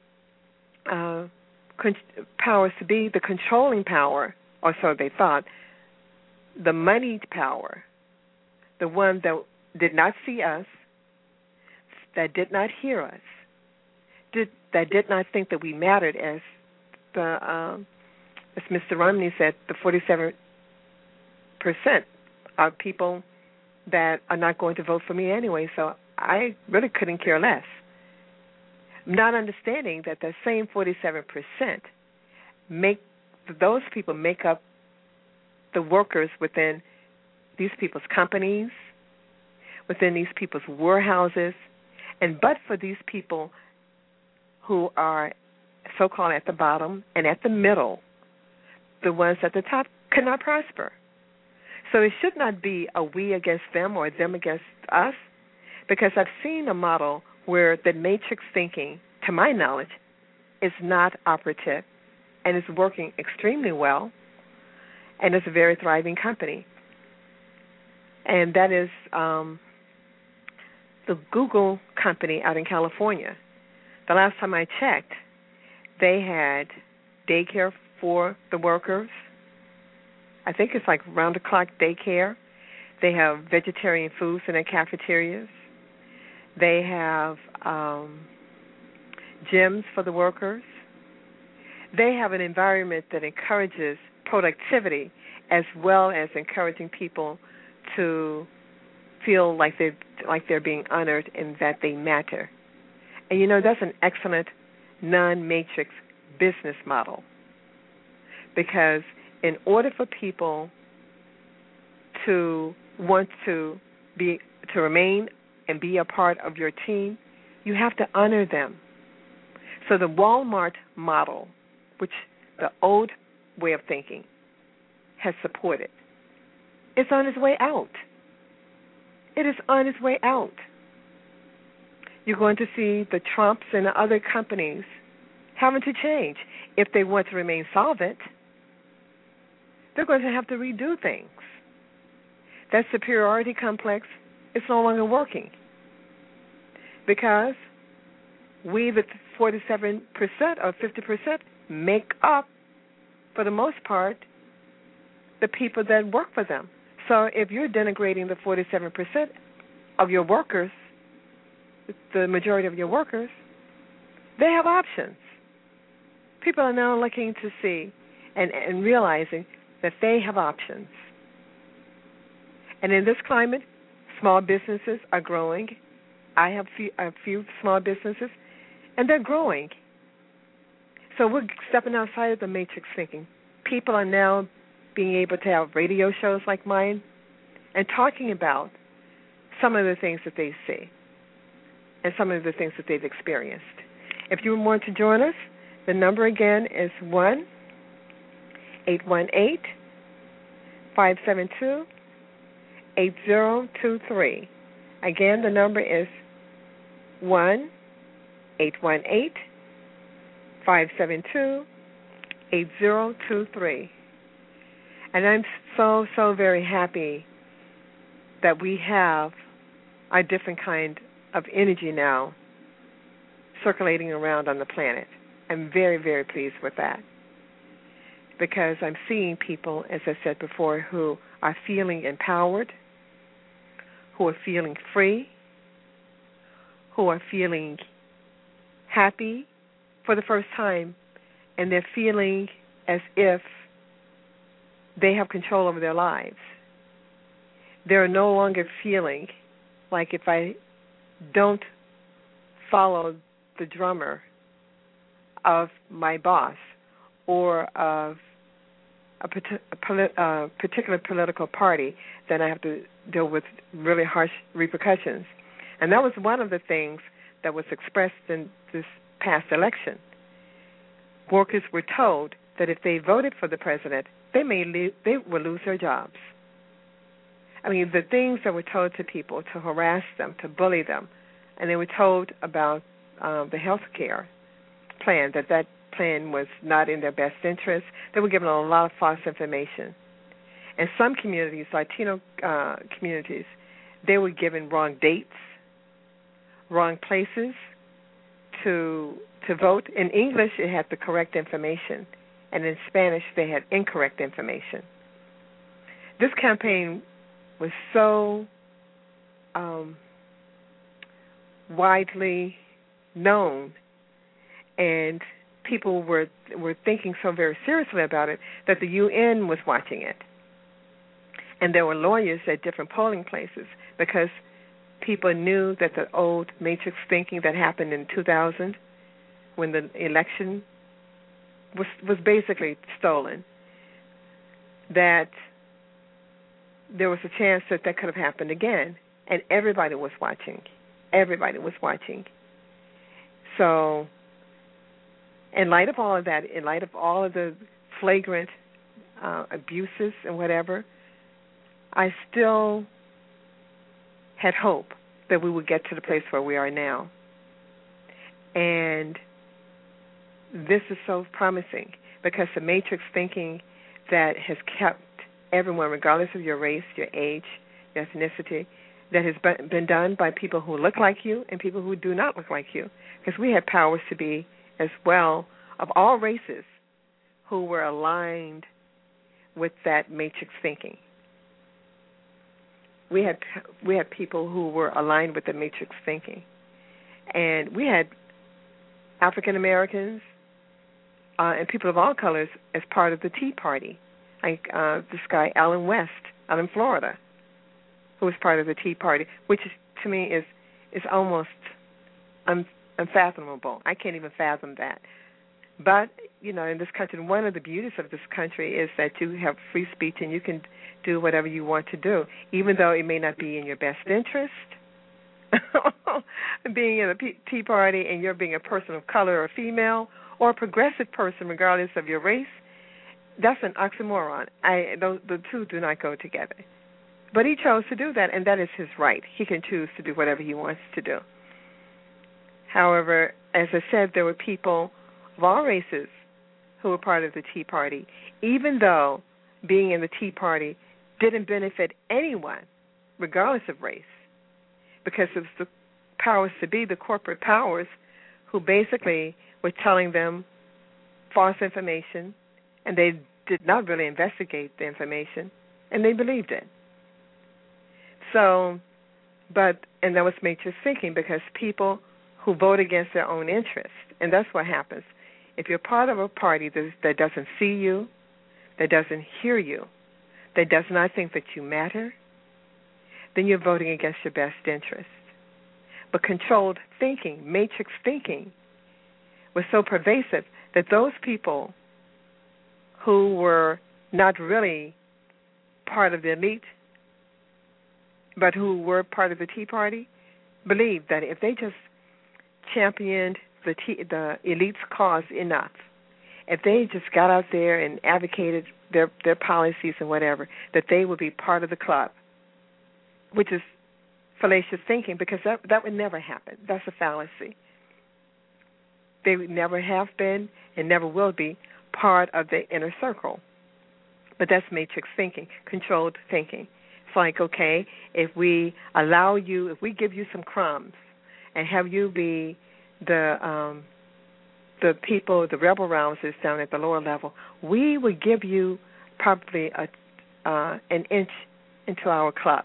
uh, con- powers to be, the controlling power, or so they thought, the moneyed power, the one that did not see us, that did not hear us, did, that did not think that we mattered, as the um, as Mister Romney said, the forty-seven percent are people that are not going to vote for me anyway, so I really couldn't care less. Not understanding that the same forty-seven percent make those people make up the workers within these people's companies, within these people's warehouses, and but for these people who are so-called at the bottom and at the middle, the ones at the top could not prosper. So it should not be a we against them or them against us, because I've seen a model where the matrix thinking, to my knowledge, is not operative and is working extremely well, and it's a very thriving company. And that is um, the Google company out in California. The last time I checked, they had daycare for the workers. I think it's like round-the-clock daycare. They have vegetarian foods in their cafeterias. They have um, gyms for the workers. They have an environment that encourages productivity as well as encouraging people to feel like they're, like they're being honored and that they matter. And, you know, that's an excellent non-matrix business model, because in order for people to want to be to remain and be a part of your team, you have to honor them. So the Walmart model, which the old way of thinking has supported, is on its way out. It is on its way out. You're going to see the Trumps and the other companies having to change. If they want to remain solvent, they're going to have to redo things. That superiority complex is no longer working, because we, the forty-seven percent or fifty percent, make up, for the most part, the people that work for them. So if you're denigrating the forty-seven percent of your workers, the majority of your workers, they have options. People are now looking to see and, and realizing that they have options. And in this climate, small businesses are growing. I have few, a few small businesses, and they're growing. So we're stepping outside of the matrix thinking. People are now being able to have radio shows like mine and talking about some of the things that they see and some of the things that they've experienced. If you want to join us, the number again is one eight one eight, five seven two, eight zero two three. Again, the number is one eight one eight, five seven two, eight zero two three. And I'm so, so very happy that we have a different kind of energy now circulating around on the planet. I'm very, very pleased with that, because I'm seeing people, as I said before, who are feeling empowered, who are feeling free, who are feeling happy for the first time, and they're feeling as if they have control over their lives. They're no longer feeling like, if I don't follow the drummer of my boss or of a, a, a particular political party, then I have to deal with really harsh repercussions. And that was one of the things that was expressed in this past election. Workers were told that if they voted for the president, they may leave, they will lose their jobs. I mean, the things that were told to people to harass them, to bully them, and they were told about um, the health care plan, that that plan was not in their best interest. They were given a lot of false information. And some communities, Latino uh, communities, they were given wrong dates, wrong places to to vote. In English, it had the correct information, and in Spanish, they had incorrect information. This campaign was so um, widely known, and people were were thinking so very seriously about it that the U N was watching it. And there were lawyers at different polling places because people knew that the old matrix thinking that happened in two thousand when the election was was basically stolen, that there was a chance that that could have happened again. And everybody was watching. Everybody was watching. So in light of all of that, in light of all of the flagrant uh, abuses and whatever, I still had hope that we would get to the place where we are now. And this is so promising because the matrix thinking that has kept everyone, regardless of your race, your age, your ethnicity, that has been done by people who look like you and people who do not look like you. Because we had powers to be as well of all races who were aligned with that matrix thinking. We had we had people who were aligned with the matrix thinking. And we had African Americans uh, and people of all colors as part of the Tea Party, like uh, this guy Allen West out in Florida, who was part of the Tea Party, which is, to me is is almost un, unfathomable. I can't even fathom that. But, you know, in this country, one of the beauties of this country is that you have free speech and you can do whatever you want to do, even though it may not be in your best interest. Being in the Tea Party and you're being a person of color or female or a progressive person, regardless of your race, that's an oxymoron. I, those, the two do not go together. But he chose to do that, and that is his right. He can choose to do whatever he wants to do. However, as I said, there were people of all races who were part of the Tea Party, even though being in the Tea Party didn't benefit anyone, regardless of race, because it was the powers to be, the corporate powers, who basically were telling them false information, and they did not really investigate the information, and they believed it. So, but, and that was matrix thinking, because people who vote against their own interests, and that's what happens. If you're part of a party that, that doesn't see you, that doesn't hear you, that does not think that you matter, then you're voting against your best interest. But controlled thinking, matrix thinking, was so pervasive that those people who were not really part of the elite, but who were part of the Tea Party, believed that if they just championed the tea, the elite's cause enough, if they just got out there and advocated their their policies and whatever, that they would be part of the club, which is fallacious thinking, because that that would never happen. That's a fallacy. They would never have been and never will be part of the inner circle. But that's matrix thinking, controlled thinking. It's like, okay, if we allow you, if we give you some crumbs and have you be the um, the people, the rebel rousers down at the lower level, we would give you probably a, uh, an inch into our club.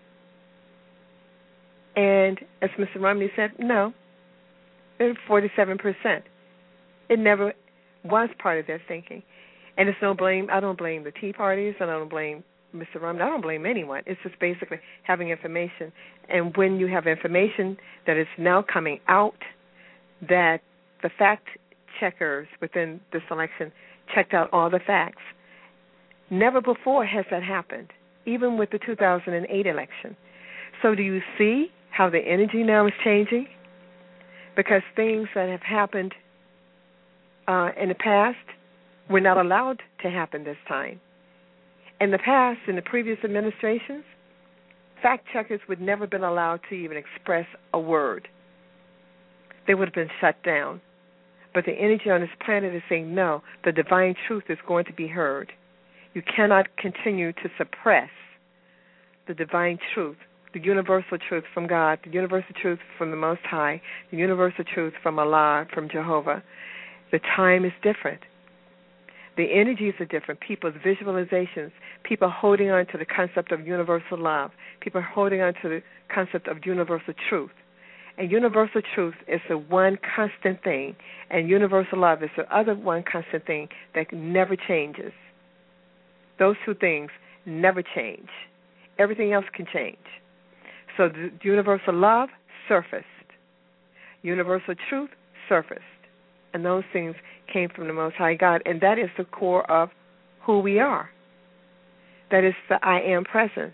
And as Mister Romney said, no, it's forty-seven percent. It never was part of their thinking. And it's no blame, I don't blame the Tea Parties, and I don't blame Mister Romney, I don't blame anyone. It's just basically having information. And when you have information that is now coming out, that the fact checkers within this election checked out all the facts. Never before has that happened, even with the two thousand eight election. So do you see how the energy now is changing? Because things that have happened uh, in the past were not allowed to happen this time. In the past, in the previous administrations, fact checkers would never have been allowed to even express a word. They would have been shut down. But the energy on this planet is saying, no, the divine truth is going to be heard. You cannot continue to suppress the divine truth, the universal truth from God, the universal truth from the Most High, the universal truth from Allah, from Jehovah. The time is different. The energies are different. People's visualizations, people holding on to the concept of universal love, people holding on to the concept of universal truth. And universal truth is the one constant thing, and universal love is the other one constant thing that never changes. Those two things never change. Everything else can change. So the universal love surfaced. Universal truth surfaced. And those things came from the Most High God, and that is the core of who we are. That is the I Am presence.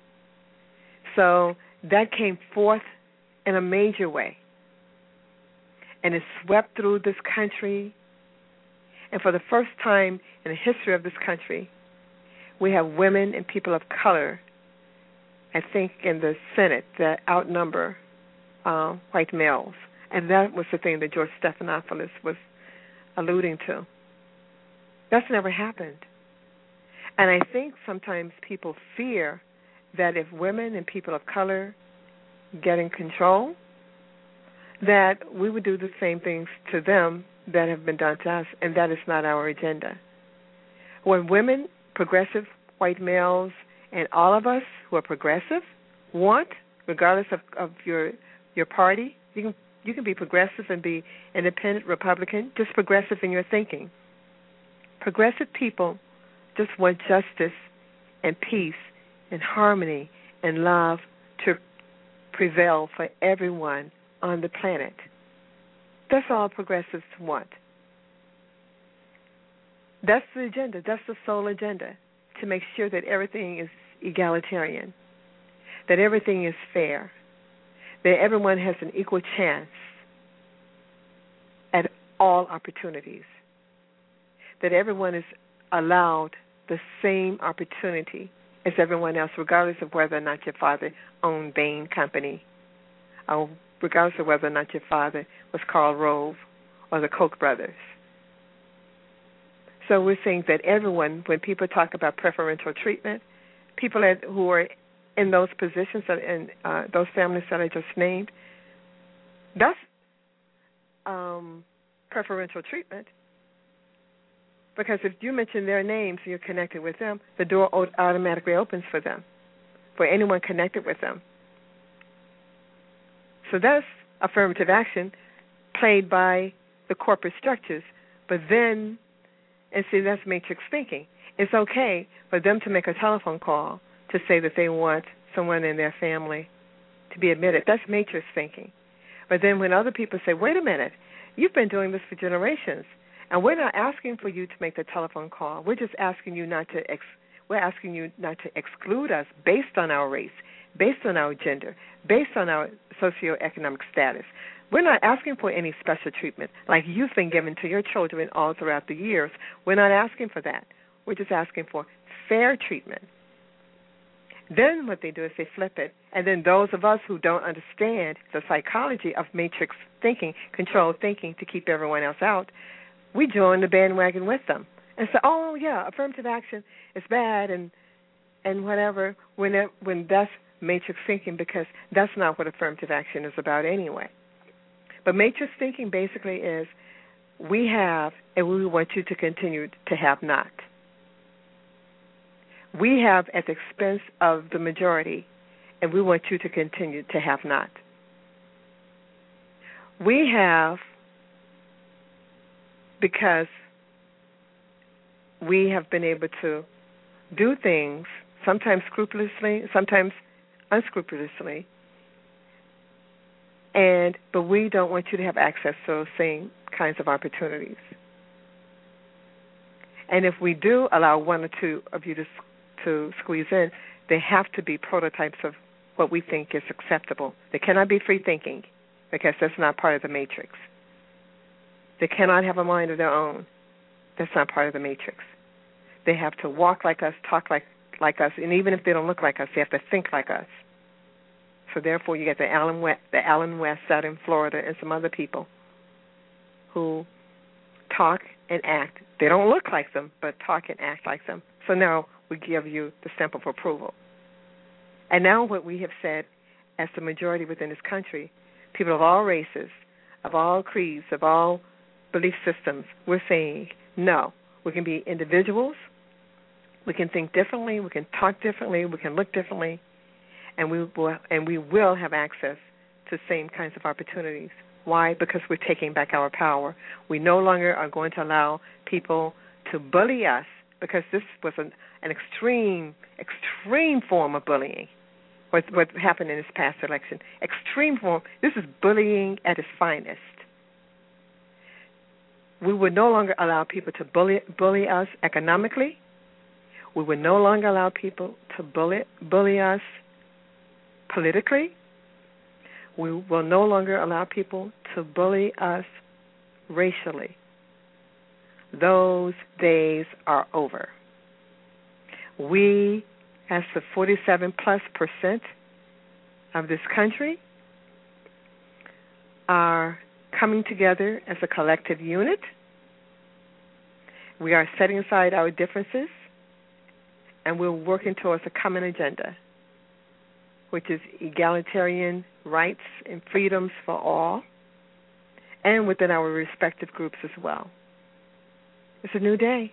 So that came forth in a major way, and it swept through this country. And for the first time in the history of this country, we have women and people of color, I think, in the Senate that outnumber uh, white males. And that was the thing that George Stephanopoulos was alluding to. That's never happened. And I think sometimes people fear that if women and people of color get in control, that we would do the same things to them that have been done to us, and that is not our agenda. When women, progressive white males, and all of us who are progressive want, regardless of, of your your party, you can you can be progressive and be independent, Republican, just progressive in your thinking. Progressive people just want justice and peace and harmony and love to prevail for everyone on the planet. That's all progressives want. That's the agenda. That's the sole agenda, to make sure that everything is egalitarian, that everything is fair, that everyone has an equal chance at all opportunities, that everyone is allowed the same opportunity as everyone else, regardless of whether or not your father owned Bain Company, or regardless of whether or not your father was Karl Rove or the Koch brothers. So we're saying that everyone, when people talk about preferential treatment, people that, who are in those positions and uh, those families that I just named, that's um, preferential treatment. Because if you mention their names and you're connected with them, the door automatically opens for them, for anyone connected with them. So that's affirmative action played by the corporate structures. But then, and see, that's matrix thinking. It's okay for them to make a telephone call to say that they want someone in their family to be admitted. That's matrix thinking. But then when other people say, wait a minute, you've been doing this for generations, and we're not asking for you to make the telephone call. We're just asking you not to ex- we're asking you not to exclude us based on our race, based on our gender, based on our socioeconomic status. We're not asking for any special treatment like you've been given to your children all throughout the years. We're not asking for that. We're just asking for fair treatment. Then what they do is they flip it, and then those of us who don't understand the psychology of matrix thinking, controlled thinking to keep everyone else out, we join the bandwagon with them and say, oh, yeah, affirmative action is bad and and whatever, when, it, when that's matrix thinking, because that's not what affirmative action is about anyway. But matrix thinking basically is we have and we want you to continue to have not. We have at the expense of the majority, and we want you to continue to have not. We have because we have been able to do things, sometimes scrupulously, sometimes unscrupulously, and but we don't want you to have access to those same kinds of opportunities. And if we do allow one or two of you to to squeeze in, they have to be prototypes of what we think is acceptable. They cannot be free thinking, because that's not part of the matrix. They cannot have a mind of their own. That's not part of the matrix. They have to walk like us, talk like, like us, and even if they don't look like us, they have to think like us. So therefore, you get the Allen West, the Allen West out in Florida and some other people who talk and act. They don't look like them, but talk and act like them. So now we give you the stamp of approval. And now what we have said as the majority within this country, people of all races, of all creeds, of all belief systems, we're saying, no, We can be individuals. We can think differently. We can talk differently. We can look differently, and we will and we will have access to the same kinds of opportunities. Why? Because we're taking back our power. We no longer are going to allow people to bully us, because this was an, an extreme, extreme form of bullying. What, what happened in this past election? Extreme form. This is bullying at its finest. We would no longer allow people to bully bully us economically. We would no longer allow people to bully bully us politically. We will no longer allow people to bully us racially. Those days are over. We, as the forty-seven plus percent of this country, are coming together as a collective unit. We are setting aside our differences, and we're working towards a common agenda, which is egalitarian rights and freedoms for all, and within our respective groups as well. It's a new day.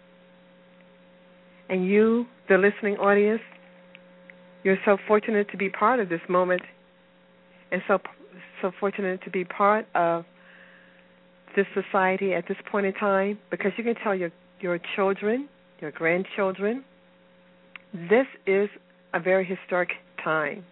And you, the listening audience, you're so fortunate to be part of this moment, and so so fortunate to be part of this society at this point in time, because you can tell your, your children, your grandchildren, this is a very historic time.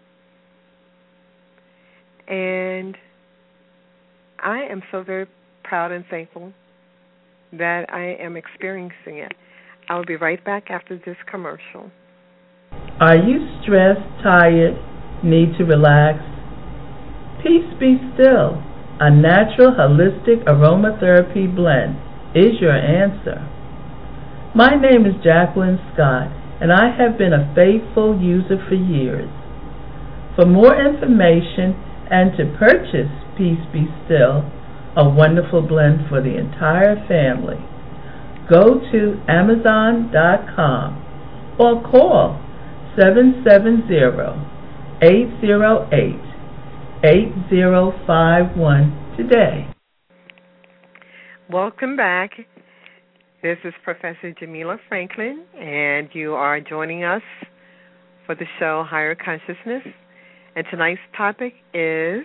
And I am so very proud and thankful that I am experiencing it. I will be right back after this commercial. Are you stressed, tired, need to relax? Peace Be Still, a natural holistic aromatherapy blend, is your answer. My name is Jacqueline Scott, and I have been a faithful user for years. For more information and to purchase Peace Be Still, a wonderful blend for the entire family, go to amazon dot com or call seven seven zero, eight zero eight, eight zero five one today. Welcome back. This is Professor Jamila Franklin, and you are joining us for the show Higher Consciousness. And tonight's topic is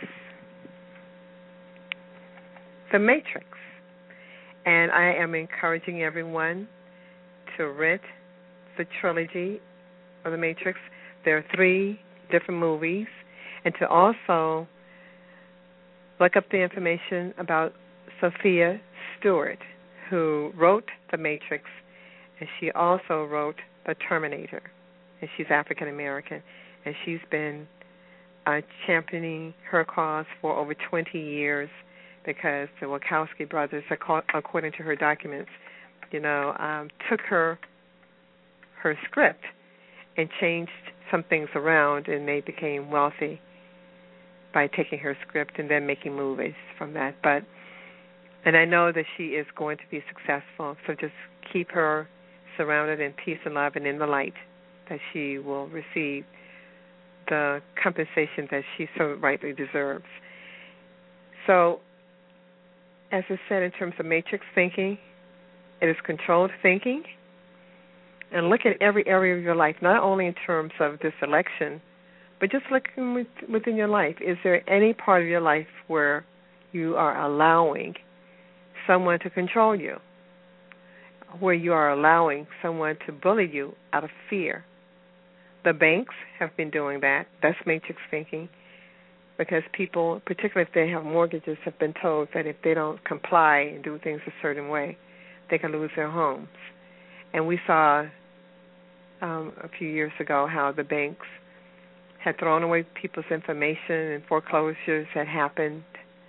The Matrix. And I am encouraging everyone to rent the trilogy of The Matrix. There are three different movies. And to also look up the information about Sophia Stewart, who wrote The Matrix, and she also wrote The Terminator. And she's African American. And she's been uh, championing her cause for over twenty years, because the Wachowski brothers, according to her documents, you know, um, took her her script and changed some things around, and they became wealthy by taking her script and then making movies from that. But and I know that she is going to be successful, so just keep her surrounded in peace and love and in the light, that she will receive the compensation that she so rightly deserves. So, as I said, in terms of matrix thinking, it is controlled thinking. And look at every area of your life, not only in terms of this election, but just looking with, within your life. Is there any part of your life where you are allowing someone to control you, where you are allowing someone to bully you out of fear? The banks have been doing that. That's matrix thinking, because people, particularly if they have mortgages, have been told that if they don't comply and do things a certain way, they can lose their homes. And we saw um, a few years ago how the banks had thrown away people's information and foreclosures had happened,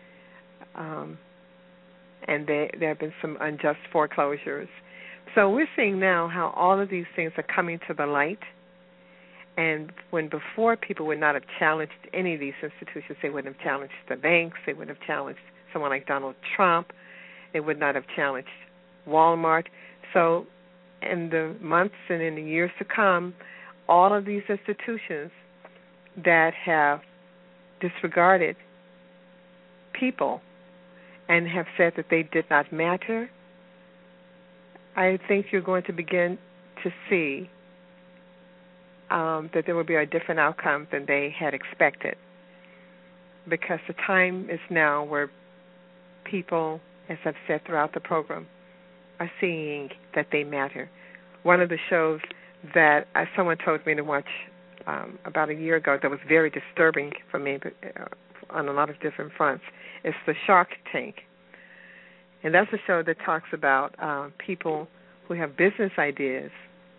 um, and they, there have been some unjust foreclosures. So we're seeing now how all of these things are coming to the light. And when before people would not have challenged any of these institutions, they wouldn't have challenged the banks, they wouldn't have challenged someone like Donald Trump, they would not have challenged Walmart. So in the months and in the years to come, all of these institutions that have disregarded people and have said that they did not matter, I think you're going to begin to see um, that there will be a different outcome than they had expected, because the time is now where people, as I've said throughout the program, are seeing that they matter. One of the shows that uh, someone told me to watch um, about a year ago that was very disturbing for me, but, uh, on a lot of different fronts, is the Shark Tank. And that's a show that talks about uh, people who have business ideas,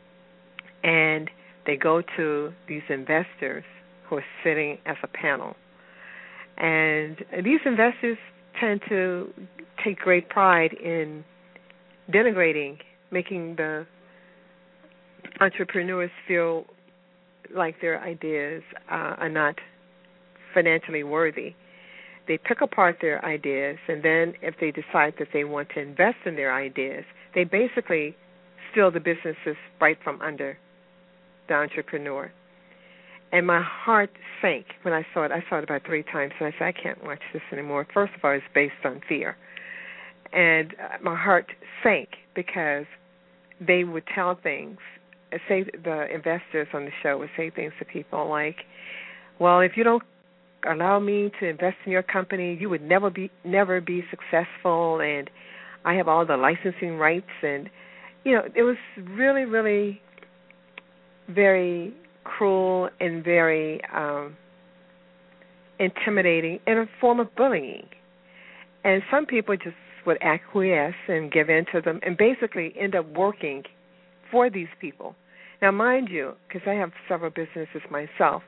and they go to these investors who are sitting as a panel. And these investors tend to take great pride in denigrating, making the entrepreneurs feel like their ideas uh, are not financially worthy. They pick apart their ideas, and then if they decide that they want to invest in their ideas, they basically steal the businesses right from under the entrepreneur. And my heart sank when I saw it. I saw it about three times, and I said, I can't watch this anymore. First of all, it's based on fear. And my heart sank because they would tell things, say the investors on the show would say things to people like, well, if you don't allow me to invest in your company, you would never be never be successful, and I have all the licensing rights. And, you know, it was really, really very cruel and very um, intimidating and a form of bullying. And some people just would acquiesce and give in to them and basically end up working for these people. Now, mind you, because I have several businesses myself,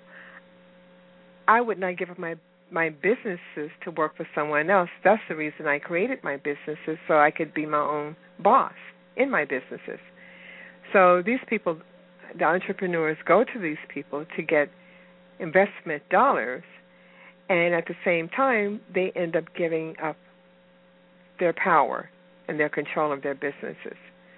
I would not give up my, my businesses to work for someone else. That's the reason I created my businesses, so I could be my own boss in my businesses. So these people, the entrepreneurs, go to these people to get investment dollars, and at the same time, they end up giving up their power and their control of their businesses.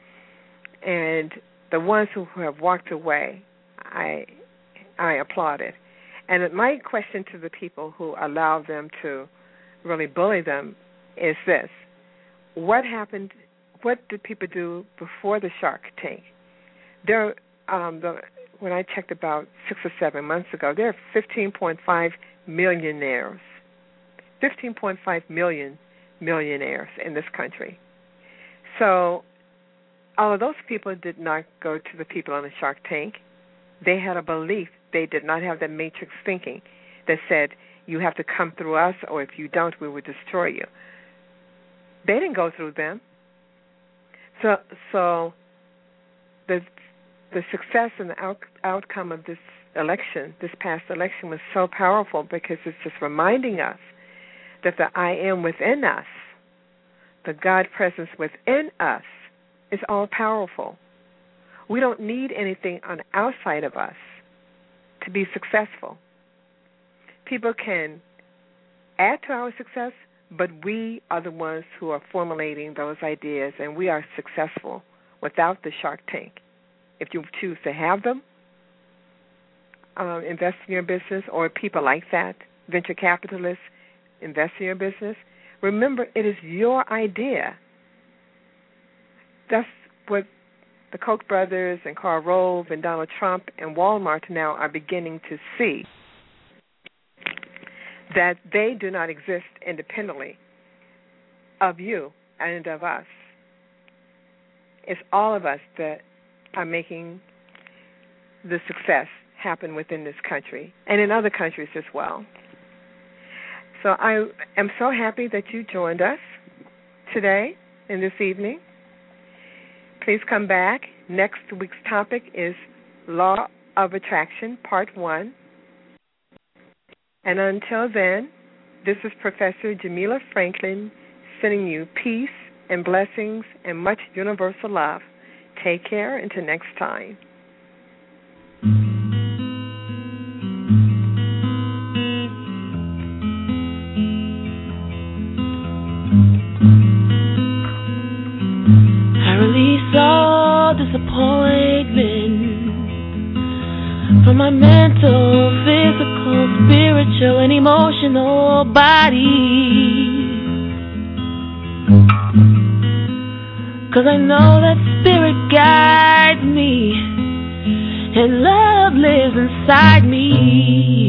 And the ones who have walked away, I I applaud it. And my question to the people who allow them to really bully them is this: what happened? What did people do before the Shark Tank? There, um, the, when I checked about six or seven months ago, there are fifteen point five millionaires, fifteen point five million millionaires in this country. So, all of those people did not go to the people on the Shark Tank. They had a belief. They did not have that matrix thinking that said, you have to come through us, or if you don't, we will destroy you. They didn't go through them. So so the the success and the out, outcome of this election, this past election, was so powerful because it's just reminding us that the I am within us, the God presence within us, is all powerful. We don't need anything on the outside of us to be successful. People can add to our success, but we are the ones who are formulating those ideas, and we are successful without the Shark Tank. If you choose to have them, uh, invest in your business, or people like that, venture capitalists, invest in your business, remember, it is your idea. That's what the Koch brothers and Karl Rove and Donald Trump and Walmart now are beginning to see, that they do not exist independently of you and of us. It's all of us that are making the success happen within this country and in other countries as well. So I am so happy that you joined us today and this evening. Please come back. Next week's topic is Law of Attraction, Part one. And until then, this is Professor Jamila Franklin sending you peace and blessings and much universal love. Take care until next time. I release all disappointment from my mental, physical, spiritual, and emotional body. 'cause I know that Spirit guides me, and love lives inside me.